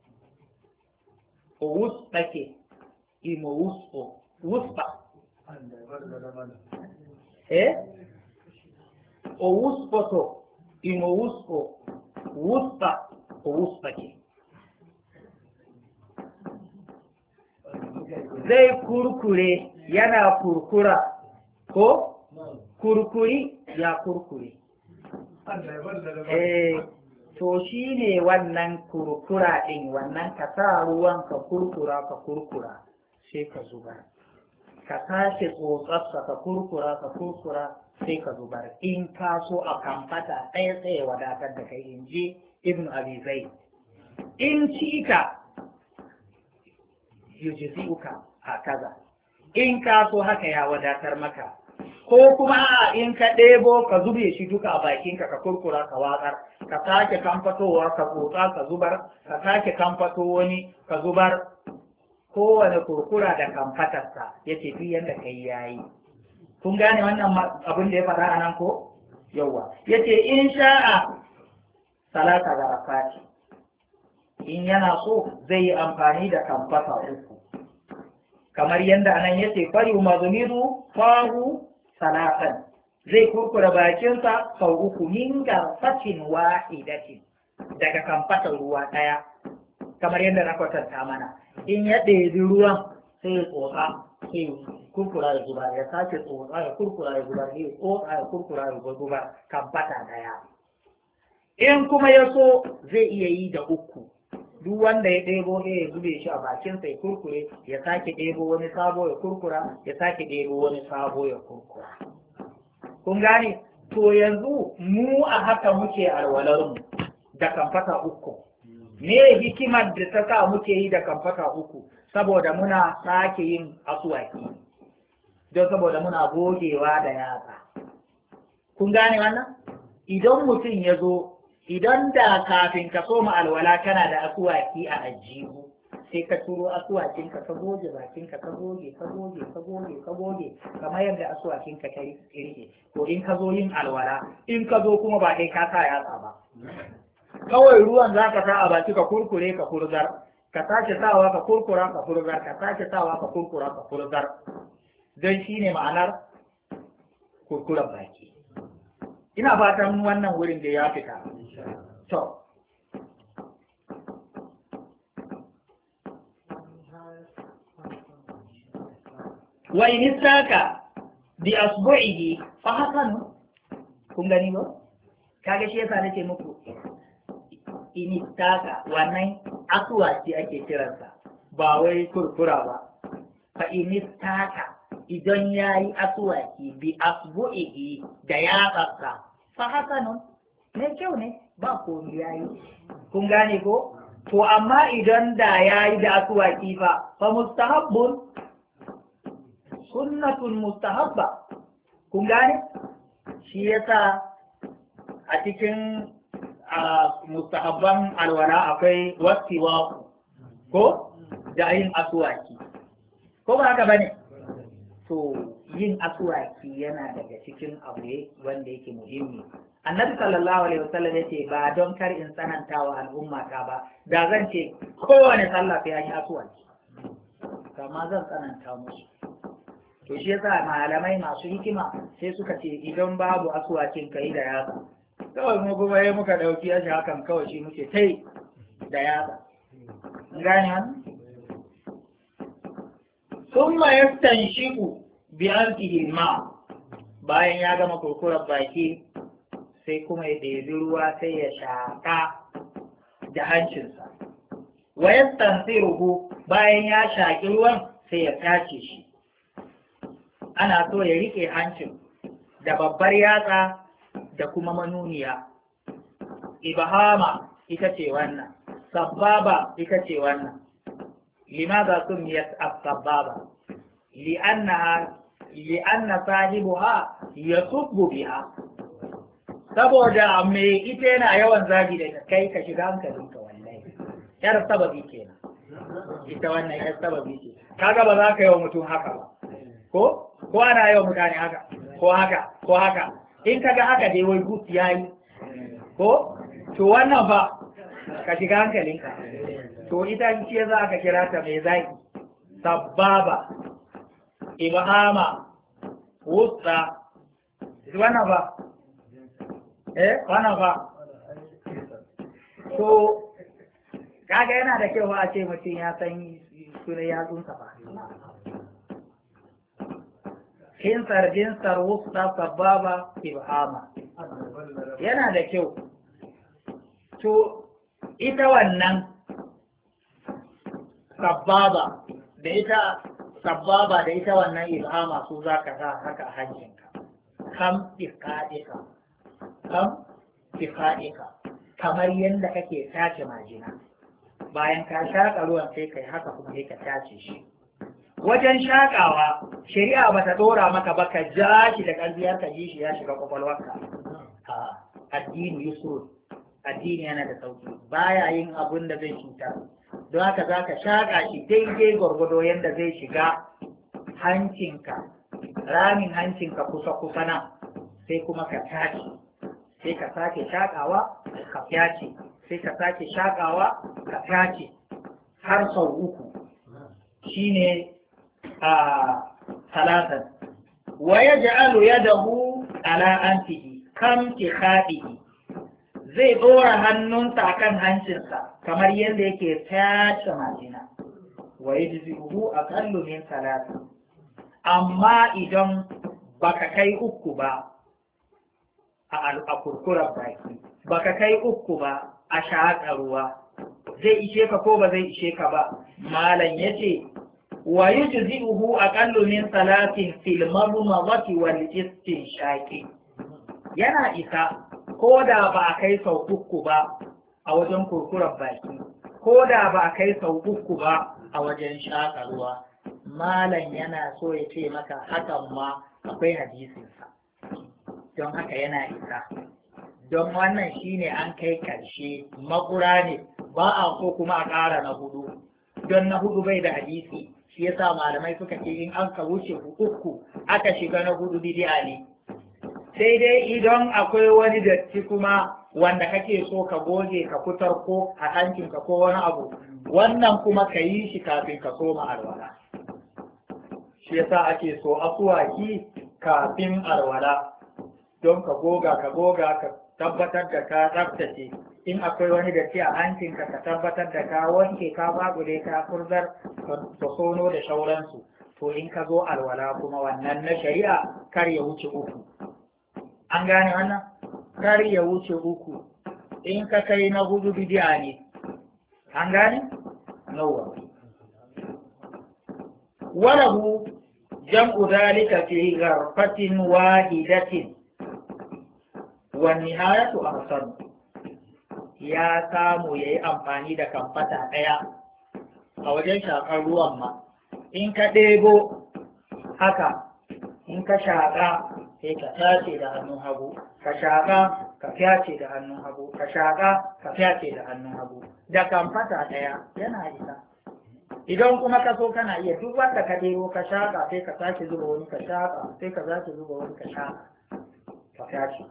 [SPEAKER 1] o wusɓake imo wusɓo wusɓa, e o wusɓoto imo wusɓo wusɓa o wusɓake. Zai kurkure yana kurkura, ko kurkuri ya kurkure. Eh, to shi ne wannan kurkura ɗin, wannan ka sa ruwan ka kurkura ka kurkura sai ka zubar, ka tashi tsotsarsa ka kurkura ka kurkura sai ka zubar. In ka so a kamfata ɗaya tsaye wadatar da kai, in ji Ibn Abi Zaid. In ci ka yujzi'uka hakaza, in ka so haka ya wadatar maka. Ko kuma in ka ɗebo ka zube shi duka a bakinka ka kurkura ka watsar, ka sake kamfatowa ka tsotsa ka zubar, ka sake kamfato wani ka zubar. Kowane kurkura da kamfatarsa ya ce duk yadda kai yayi. Kun gane wannan abin da ya faɗa a nan ko? Yawwa. Ya ce in sha'a salata da rafati, in yana so zai yi amfani da kamfata uku. Kamar yadda anan ya ce fari mazumiru fahu salatan, zai kurkura bakinsa sau uku min garfatin wahidatin daga kamfatar ruwa ɗaya kamar yadda na kwatanta mana in ya ɗebi ruwan sai ya tsotsa sai kurkura ya zuba ya sake tsotsa ya kurkura ya zuba ya tsotsa ya kurkura ya zuba kamfata ɗaya in kuma ya so zai iya yi da uku duk wanda ya ɗebo ne ya zube shi a bakinsa ya kurkure ya sake ɗebo wani sabo ya kurkura ya sake ɗebo wani sabo ya kurkura kun gane to yanzu mu a haka muke alwalarmu da kamfata uku me hikimar da ta sa muke yi da kamfata uku saboda muna sake yin asuwaki don saboda muna gogewa da yatsa kun gane wannan idan mutum ya zo idan da kafin ka soma alwala kana da asuwaki a ajihu sai ka turo asuwakinka ka goge bakinka ka goge ka goge ka goge ka goge kamar yadda asuwakinka ta rike to in ka zo yin alwala in ka zo kuma ba kai ka sa yatsa ba kawai ruwan za ka sa a baki ka kurkure ka furzar ka sake sawa ka kurkura ka furzar ka sake sawa ka kurkura ka furzar don shine ma'anar kurkuren baki ina fatan wannan wurin da ya fita to wa in istaka bi asbu'ihi fa hasan kun gani ba kage shi yasa nake muku in istaka wannan asuwaci ake kiransa ba wai kurkura ba fa in istaka idan yayi asuwaki bi asbu'ihi da yatsarsa fa hasanun mai kyau ne ba komai yayi kun gane ko to amma idan da yayi da asuwaki fa fa mustahabbun sunnatun mustahabba kun gane shi yasa a cikin mustahabban alwala akwai wasiwa ko da yin asuwaki ko ba haka bane to yin asuwaki yana daga cikin abu wanda yake muhimmi annabi sallallahu alaihi wasallam yace ba don kar in tsananta wa al'umma ta ba da zan ce kowane sallah sai an yi asuwaki kama zan tsananta musu to shi yasa malamai masu hikima sai suka ce idan babu asuwakin kai da yatsa kawai mu kuma yayi muka dauki shi hakan kawai shi muke tai da yatsa gane han thumma yastanshiqu bi antihi ma bayan ya gama kurkurar baki sai kuma ya ɗebi ruwa sai ya shaƙa da hancinsa wa yastansiruhu bayan ya shaƙi ruwan sai ya tace shi ana so ya riƙe hancin da babbar yatsa da kuma manuniya ibahama ita ce wannan sababa ita ce wannan limaza sumiyat as-sababa li'annaha li'anna sahibuha yasubbu biha saboda me ita yana yawan zagi da kai ka shiga hankalinka wallahi yar sababi kenan ita wannan yar sababi ce kaga ba za ka yi wa mutum haka ba ko ko ana yi wa mutane haka ko haka ko haka in kaga haka dai wai gut yayi ko to wannan fa ka shiga hankalinka to ita ce za ka kira ta mai zaki sababa ibahama wusta wannan fa eh wannan fa to kaga yana da kyau a ce mutum ya san sunan yatsunsa fa hinsar jinsar wusta sababa ibhama yana da kyau to ita wannan sababa da ita sababa da ita wannan ibhama su za ka sa haka hancinka kam ifadika kam ifadika kamar yadda kake tace majina bayan ka shaƙa ruwan sai kai haka kuma sai ka tace shi wajen shaƙawa shari'a bata dora maka ba ka ja shi da ƙarfiyar ka ji shi ya shiga kwakwalwarka a addini yusuf addini yana da sauki baya yin abun da zai cuta don haka za ka shaƙa shi daidai gwargwado yadda zai shiga hancinka ramin hancinka kusa kusa nan sai kuma ka tace sai ka sake shaƙawa ka fyace sai ka sake shaƙawa ka fyace har sau uku shine a talatan wa yaj'alu yadahu ala antihi kam ki khadihi, zai ɗora hannunsa akan hancinsa kamar yadda yake tace majina. Wa yajzi'uhu aqallu min salati, amma idan baka kai uku ba a kurkurar baki, baka kai uku ba a shaƙa ruwa, zai ishe ka ko ba zai ishe ka ba? Malam yace wa yujzi'uhu aqallu min salatin fil madmadati wal istinshaqi, yana isa ko da ba a kai sau uku ba a wajen kurkurar baki, ko da ba a kai sau uku ba a wajen shaƙa ruwa. Malam yana so ya ce maka hakan ma akwai hadisinsa, don haka yana isa. Don wannan shine an kai ƙarshe, makura ne, ba a so kuma a ƙara na hudu, don na hudu bai da hadisi. Shi yasa malamai suka ce in an ka wuce uku aka shiga na hudu bid'a ne. Sai dai idan akwai wani datti kuma wanda kake so ka goge ka fitar ko a hancinka ko wani abu, wannan kuma ka yi shi kafin ka soma alwala. Shi yasa ake so asuwaki kafin alwala, don ka goga ka goga ka tabbatar da ka tsaftace. In akwai wani datti a hancinka ka tabbatar da ka wanke ka bagule ka furzar ka sono da shauransu. To in ka zo alwala kuma wannan na shari'a kar ya wuce uku. An gane wannan? Kar ya wuce uku. In ka kai na hudu bidiya ne. An gane? Nawa. Walahu jam'u dhalika fi gharfatin wahidatin wa nihayatu ahsan. Ya samu yayi amfani da kamfata daya a wajen shakar ruwan ma. In ka ɗebo haka, in ka shaƙa sai ka tace da hannun hagu, ka shaƙa ka fyace da hannun hagu, ka shaƙa ka fyace da hannun hagu, da kamfata ɗaya yana isa. Idan kuma ka so kana iya duk wanda ka ɗebo ka shaƙa sai ka sake zuba wani ka shaƙa sai ka sake zuba wani ka shaƙa ka fyace.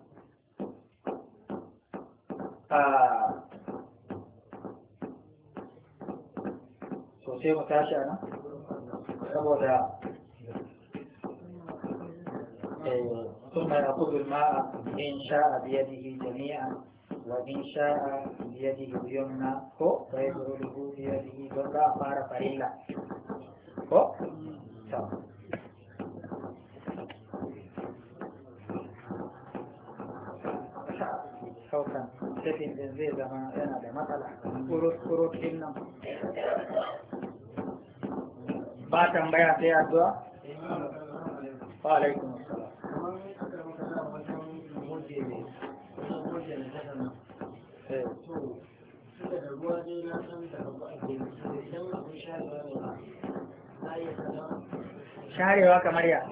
[SPEAKER 1] So sai mu tashi a nan saboda ثم يأخذ الماء إن شاء بيده جميعا وإن شاء بيده اليمنى هو ويبرده بيده ضرا فار فريلا هو saukan tafin din zai zama yana da matsala kurut-kurut din nan ba tambaya sai addu'a. Wa alaikum assalam. Sharewa kamar ya?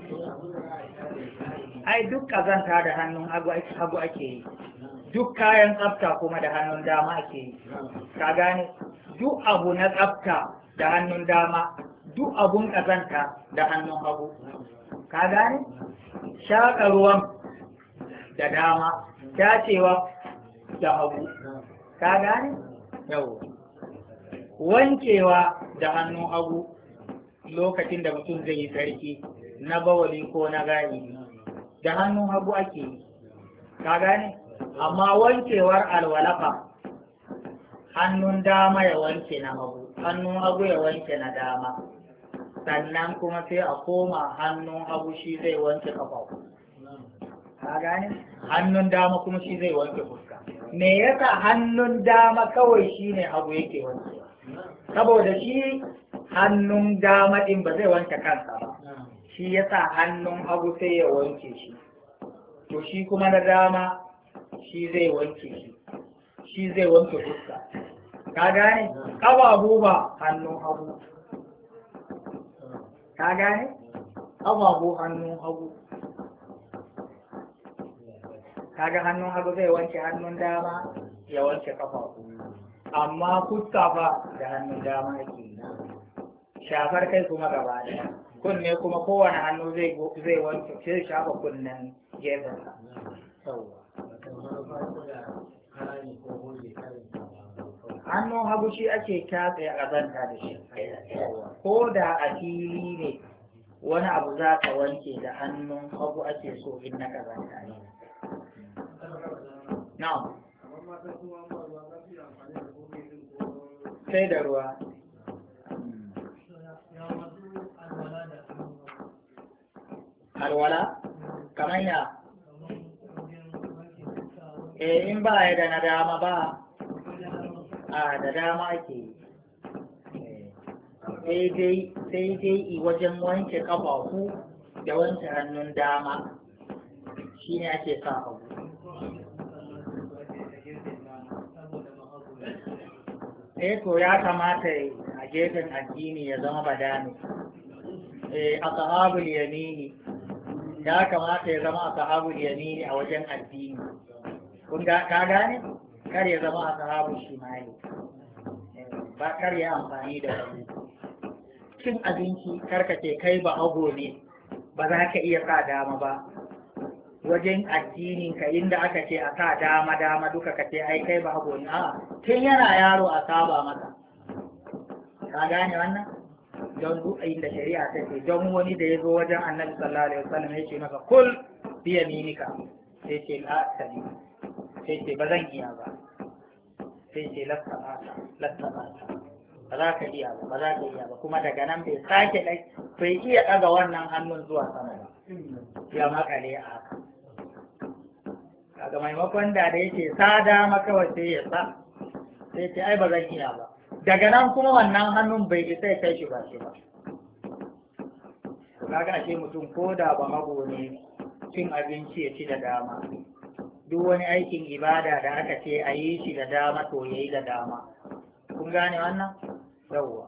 [SPEAKER 1] Ai duk kazanta da hannun hagu ake yi, duk kayan tsafta kuma da hannun dama ake yi. Ka gane? Duk abu na tsafta da hannun dama, duk abun kazanta da hannun hagu. Ka gane? Shaƙa ruwan da dama, tacewa da hagu. Ka gane? Yau. Wankewa da hannun hagu lokacin da mutum zai yi sarki na bawali ko na gani da hannun hagu ake yi. Ka gane? Amma wankewar alwalafa hannun dama ya wanke na hagu, hannun hagu ya wanke na dama. Sannan kuma sai a koma hannun hagu shi zai wanke kafafu. Ka gane? Hannun dama kuma shi zai wanke fuska. Me yasa hannun dama kawai shi ne hagu yake wanke? Saboda shi hannun dama din ba zai wanke kansa ba. Shi yasa hannun hagu sai ya wanke shi. To shi kuma na dama shi zai wanke shi. Shi zai wanke fuska. Ka gane? Ƙafafu ba hannun hagu. Ka gane? Ƙafafu hannun hagu. Kaga hannun hagu zai wanke hannun dama ya wanke ƙafafu. Amma fuska fa da hannun dama ake yi. Shafar kai kuma gaba ɗaya. Kunne kuma kowane hannu zai zai wanke sai shafa kunnen gefensa. Hannun hagu shi ake kyatse a ƙazanta da shi. Ko da a fili ne wani abu za ka wanke da hannun hagu ake so in na kazanta ne. Na'am. Sai da ruwa. Alwala? Kamar ya? Eh, in ba ya da na dama ba, a da dama ake yi. Sai dai wajen wanke ƙafafu da wanke hannun dama shi ne ake sa abu. Eh to ya kamata a gefen addini ya zama badani. Eh, ashabul yamini ya kamata ya zama ashabul yamini a wajen addini. Kun ga ka gane? Kar ya zama ashabul shimali. Ba kar ya amfani da wani. Cin abinci karkace kai ba hago ne, ba za ka iya sa dama ba. Wajen addinin ka inda aka ce a sa dama dama duka ka ce ai kai ba hago ne. A tun yana yaro a saba masa. Ka gane wannan? Don duk inda shari'a ta ce, don wani da ya zo wajen annabi sallallahu alaihi wasallam ya ce masa kul bi yaminika, sai ce la tali, sai ce ba zan iya ba, sai ce lasta ata lasta ata ba za ka iya ba ba za ka iya ba, kuma daga nan bai sake dai bai iya daga wannan hannun zuwa sama ba, ya makale a haka. Kaga maimakon da da yake sa dama kawai sai ya sa, sai ce ai ba zan iya ba, daga nan kuma wannan hannun bai isa ya kai shi ba shi ba. Kaga ce mutum ko da ba hago ne cin abinci ya ci da dama, duk wani aikin ibada da aka ce a yi shi da dama to ya yi da dama. Kun gane wannan? Yawwa.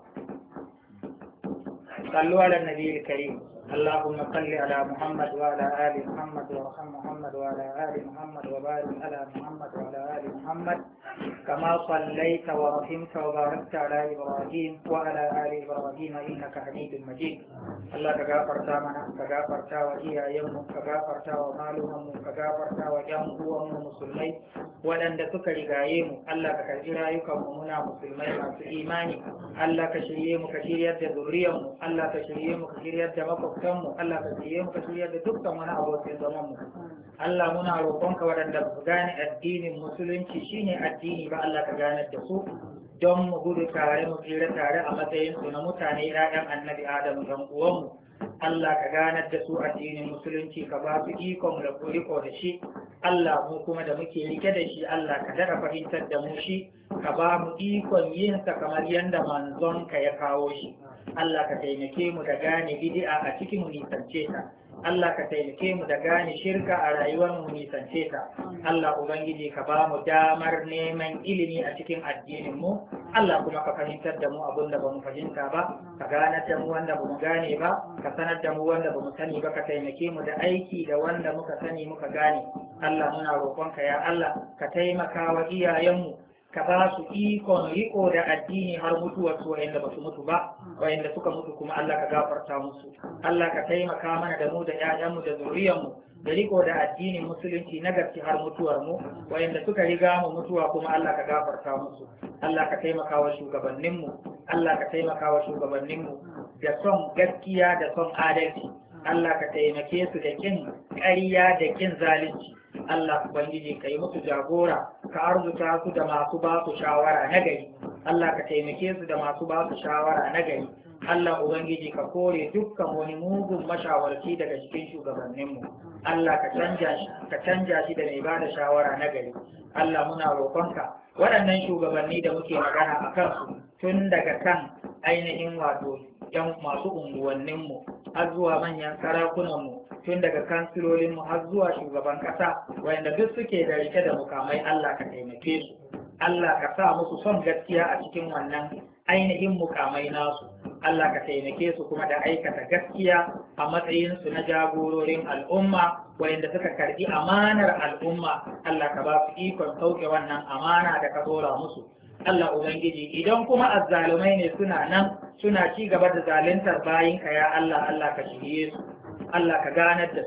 [SPEAKER 1] Sallu ala nabiyil karim. اللهم صل على محمد وعلى آل محمد وارحم محمد وعلى آل محمد وبارك على محمد وعلى آل محمد كما صليت ورحمت وباركت على إبراهيم وعلى آل إبراهيم إنك حميد مجيد. الله كغفرت منا كغفرت وإيا يوم كغفرت ومالهم كغفرت وجنبهم مسلمين ولن تكر غايم الله كجرا يكم منا مسلمين مع إيماني الله كشريم كشريات ذريهم الله كشريم كشريات مكو kanmu Allah ka tsiye mu ka shirya da dukkan wani abokin zaman mu. Allah muna roƙonka waɗanda su gane addinin musulunci shine addini ba, Allah ka gane da su don mu gudu tare mu tsira tare a matsayin su na mutane ƴaƴan annabi Adamu dan uwan mu. Allah ka ganar da su addinin musulunci ka ba su ikon da riko da shi. Allah mu kuma da muke rike da shi Allah ka daɗa fahimtar da mu shi ka ba mu ikon yin sa kamar yadda manzon ka ya kawo shi. Allah ka taimake mu da gane bid'a a cikin mu nisance ta. Allah ka taimake mu da gane shirka a rayuwar mu nisance ta. Allah ubangiji ka ba mu damar neman ilimi a cikin addinin mu. Allah kuma ka fahimtar da mu abin da bamu fahimta ba, ka ganar da mu wanda bamu gane ba, ka sanar da mu wanda bamu sani ba, ka taimake mu da aiki da wanda muka sani muka gane. Allah muna roƙonka ya Allah ka taimaka wa iyayenmu ka ba su ikon riko da addini har mutuwar su wa'anda ba su mutu ba, wa'anda suka mutu kuma Allah ka gafarta musu. Allah ka taimaka mana da mu da ƴaƴanmu da zuriyarmu da riko da addinin musulunci na gaske har mutuwar mu, wa'anda suka riga mu mutuwa kuma Allah ka gafarta musu. Allah ka taimaka wa shugabanninmu, Allah ka taimaka wa shugabanninmu da son gaskiya da son adalci. Allah ka taimake su da kin ƙarya da kin zalunci. Allah Ubangiji ka yi musu jagora, ka arzuta su da masu ba su shawara na gari. Allah ka taimake su da masu ba su shawara na gari. Allah Ubangiji ka kore dukkan wani mugun mashawarci daga cikin shugabanninmu. Allah ka canja shi, ka canja shi da mai ba da shawara na gari. Allah muna roƙonka waɗannan shugabanni da muke magana a kansu tun daga kan ainihin wato yan masu unguwanninmu har zuwa manyan sarakunanmu, tun daga kansilolinmu har zuwa shugaban ƙasa wanda duk suke da rike da mukamai. Allah ka taimake su, Allah ka sa musu son gaskiya a cikin wannan ainihin mukamai nasu. Allah ka taimake su kuma da aikata gaskiya a matsayinsu na jagororin al'umma wanda suka karbi amanar al'umma. Allah ka ba su ikon sauke wannan amana da ka dora musu. Allah Ubangiji idan kuma azzalumai ne suna nan suna ci gaba da zaluntar bayinka ya Allah, Allah ka shirye su, Allah ka ganar da su,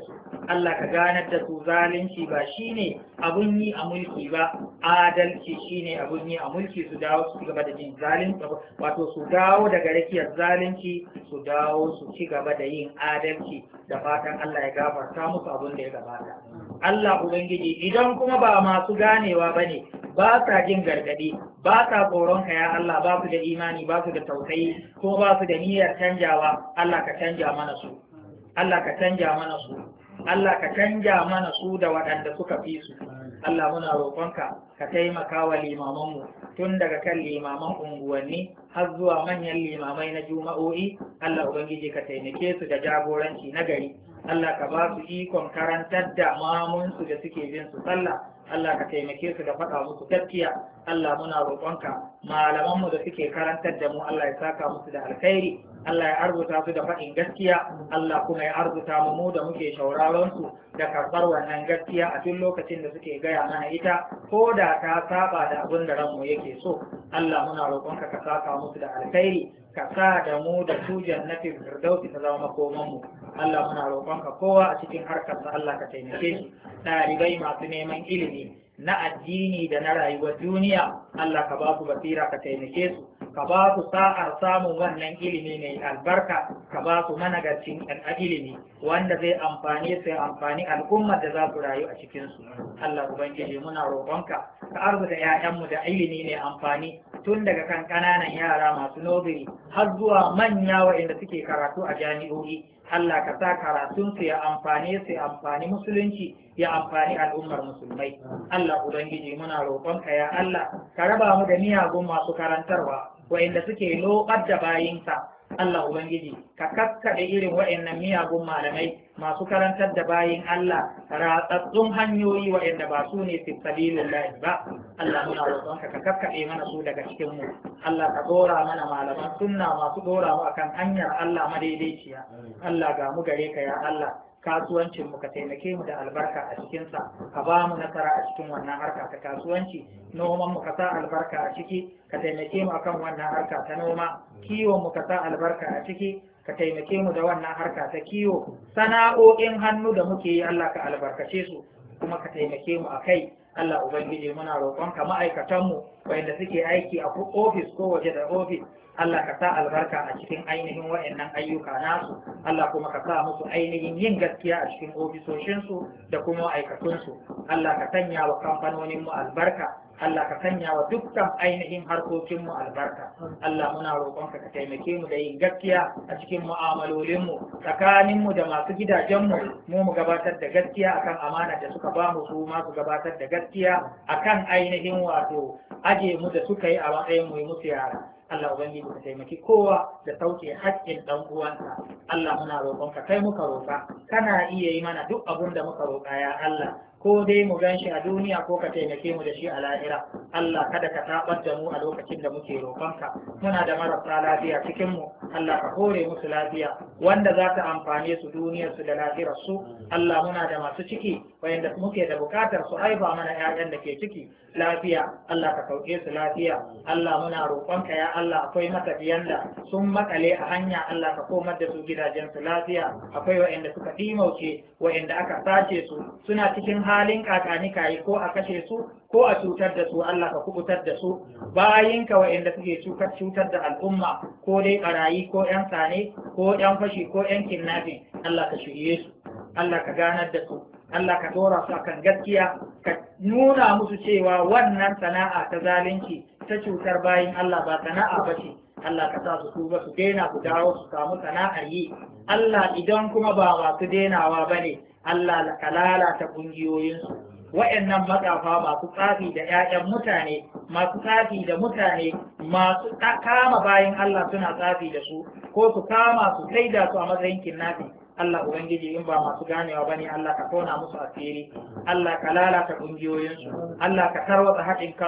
[SPEAKER 1] Allah ka ganar da su zalunci ba shine abun yi a mulki ba, adalci shine abun yi a mulki, su dawo su gaba da yin zalunci, wato su dawo daga rakiyar zalunci su dawo su ci gaba da yin adalci, da fatan Allah ya gafarta musu abun da ya gabata. Allah Ubangiji idan kuma ba masu ganewa bane, ba sa jin gargadi, ba sa tsoron ka ya Allah, ba su da imani, ba su da tausayi, ko ba su da niyyar canjawa, Allah ka canja mana su, Allah ka canja mana su, Allah ka canja mana su da waɗanda suka fi su. Allah muna roƙonka ka taimaka wa limamanmu tun daga kan limaman unguwanni har zuwa manyan limamai na juma'o'i. Allah Ubangiji ka taimake su da jagoranci na gari. Allah ka ba su ikon karantar da mamunsu da suke bin su sallah. Allah ka taimake su da faɗa musu gaskiya. Allah muna roƙonka malamanmu da suke karantar da mu, Allah ya saka musu da alkhairi. Allah ya arzuta su da faɗin gaskiya. Allah kuma ya arzuta mu mu da muke shauraron su da karɓar wannan gaskiya a duk lokacin da suke gaya mana ita, ko da ta saba da abin da ranmu yake so. Allah muna roƙonka ka saka musu da alkhairi, ka sa da mu da su jannatin firdausi ta zama makoman mu. Allah muna roƙonka kowa a cikin harkarsa Allah ka taimake shi. Ɗalibai masu neman ilimi na addini da na rayuwar duniya, Allah ka ba su basira ka taimake su, ka ba su sa'ar samun wannan ilimi mai albarka, ka ba su managarcin ilimi wanda zai amfani su amfani al'ummar da za su rayu a cikinsu. Allah Ubangiji muna roƙonka ka arzuta 'ya'yanmu da ilimi mai amfani tun daga kan ƙananan yara masu nobiri har zuwa manya waɗanda suke karatu a jami'o'i. Allah ka sa karatunsu ya amfane su ya amfani musulunci ya amfani al'ummar musulmai. Allah Ubangiji muna roƙonka ya Allah ka raba mu da miyagun masu karantarwa wa'inda suke lobar da bayinka. Allah Ubangiji ka kakkaɗe irin wa'innan miyagun malamai masu karantar da bayin Allah ratsatsun hanyoyi wa'inda ba su ne fi sabilillahi ba. Allah muna roƙonka ka kakkaɗe mana su daga cikin mu. Allah ka dora mana malaman sunna masu dora mu akan hanyar Allah madaidaiciya. Allah ga mu gare ka ya Allah, kasuwancin mu ka taimake mu da albarka a cikinsa, ka ba mu nasara a cikin wannan harka ta kasuwanci. Noman mu ka sa albarka a ciki, ka taimake mu akan wannan harka ta noma. Kiwon mu ka sa albarka a ciki, ka taimake mu da wannan harka ta kiwo. Sana'o'in hannu da muke yi Allah ka albarkace su kuma ka taimake mu a kai. Allah Ubangiji muna roƙonka ma'aikatanmu wanda suke aiki a ofis ko waje da ofis, Allah ka sa albarka a cikin ainihin wa'annan ayyuka nasu. Allah kuma ka sa musu ainihin yin gaskiya a cikin ofisoshinsu da kuma ma'aikatunsu. Allah ka sanya wa kamfanoninmu albarka. Allah ka sanya wa dukkan ainihin harkokinmu albarka. Allah muna roƙonka ka taimake mu da yin gaskiya a cikin mu'amalolinmu tsakaninmu da masu gidajenmu, mu mu gabatar da gaskiya akan amana da suka ba mu, su ma su gabatar da gaskiya akan ainihin wato aje mu da suka yi a matsayin mu musu yara. Allah Ubangiji ka taimaki kowa da sauke haƙƙin ɗan uwansa. Allah muna roƙonka, kai muka roƙa, kana iya yi mana duk abin da muka roƙa ya Allah. Ko dai mu gan shi a duniya ko ka taimake mu da shi a lahira. Allah kada ka tabar da mu a lokacin da muke roƙonka. Muna da marasa lafiya cikin mu, Allah ka hore musu lafiya wanda za ta amfane su duniyar su da lahirar su. Allah muna da masu ciki wayanda muke da bukatar su haifa mana ƴaƴan da ke ciki lafiya, Allah ka sauke su lafiya. Allah muna roƙonka ya Allah, akwai matafiyan da sun makale a hanya, Allah ka komar da su gidajen su lafiya. Akwai wayanda suka dimauce, wayanda aka sace su suna cikin halin kakani kayi, ko a kashe su ko a cutar da su, Allah ka kubutar da su. Bayinka wa'inda suke cutar da al'umma, ko dai barayi ko yan sane ko yan fashi ko yan kidnapping, Allah ka shirye su, Allah ka ganar da su, Allah ka dora su akan gaskiya, ka nuna musu cewa wannan sana'a ta zalunci ta cutar bayin Allah ba sana'a ba ce. Allah ka sa su tuba su daina, su dawo su samu sana'ar yi. Allah idan kuma ba masu denawa ba ne, Allah ka lalata ƙungiyoyinsu. Wa'annan matsafa masu tsafi da 'ya'yan mutane, masu tsafi da mutane, masu kama bayan Allah suna tsafi da su, ko su kama su kai da su a matsayin kidnapping. Allah Ubangiji in ba masu ganewa bane, Allah ka tona musu asiri, Allah ka lalata ƙungiyoyinsu, Allah ka tarwatsa haɗin kansu,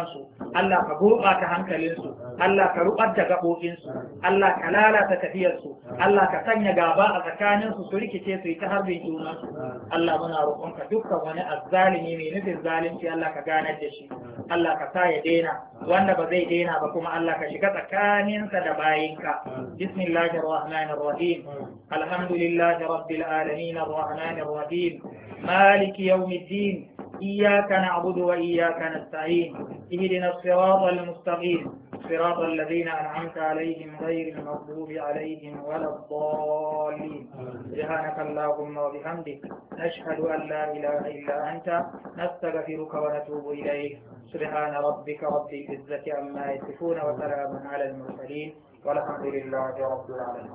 [SPEAKER 1] Allah ka gurɓata hankalinsu Allah ka rubar da gaɓoɓinsu Allah ka lalata tafiyarsu Allah ka sanya gaba a tsakaninsu su rikice su yi ta harbin junansu Allah muna roƙonka dukkan wani azzalimi mai nufin zalunci Allah ka ganar da shi Allah ka sa ya daina wanda ba zai daina ba kuma Allah ka shiga tsakaninsa da bayinka bismillahir rahmanir rahim alhamdulillahi rabbil alamin arrahmanir rahim maliki yawmiddin iyyaka na'budu wa iyyaka nasta'in ihdinas siratal mustaqim صراط الذين أنعمت عليهم غير المغضوب عليهم ولا الضالين سبحانك اللهم وبحمدك نشهد أن لا إله إلا أنت نستغفرك ونتوب إليك سبحان ربك رب العزة عما يصفون وسلام على المرسلين والحمد لله رب العالمين.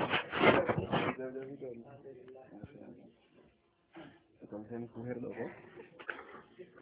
[SPEAKER 2] Entonces, mujer, loco.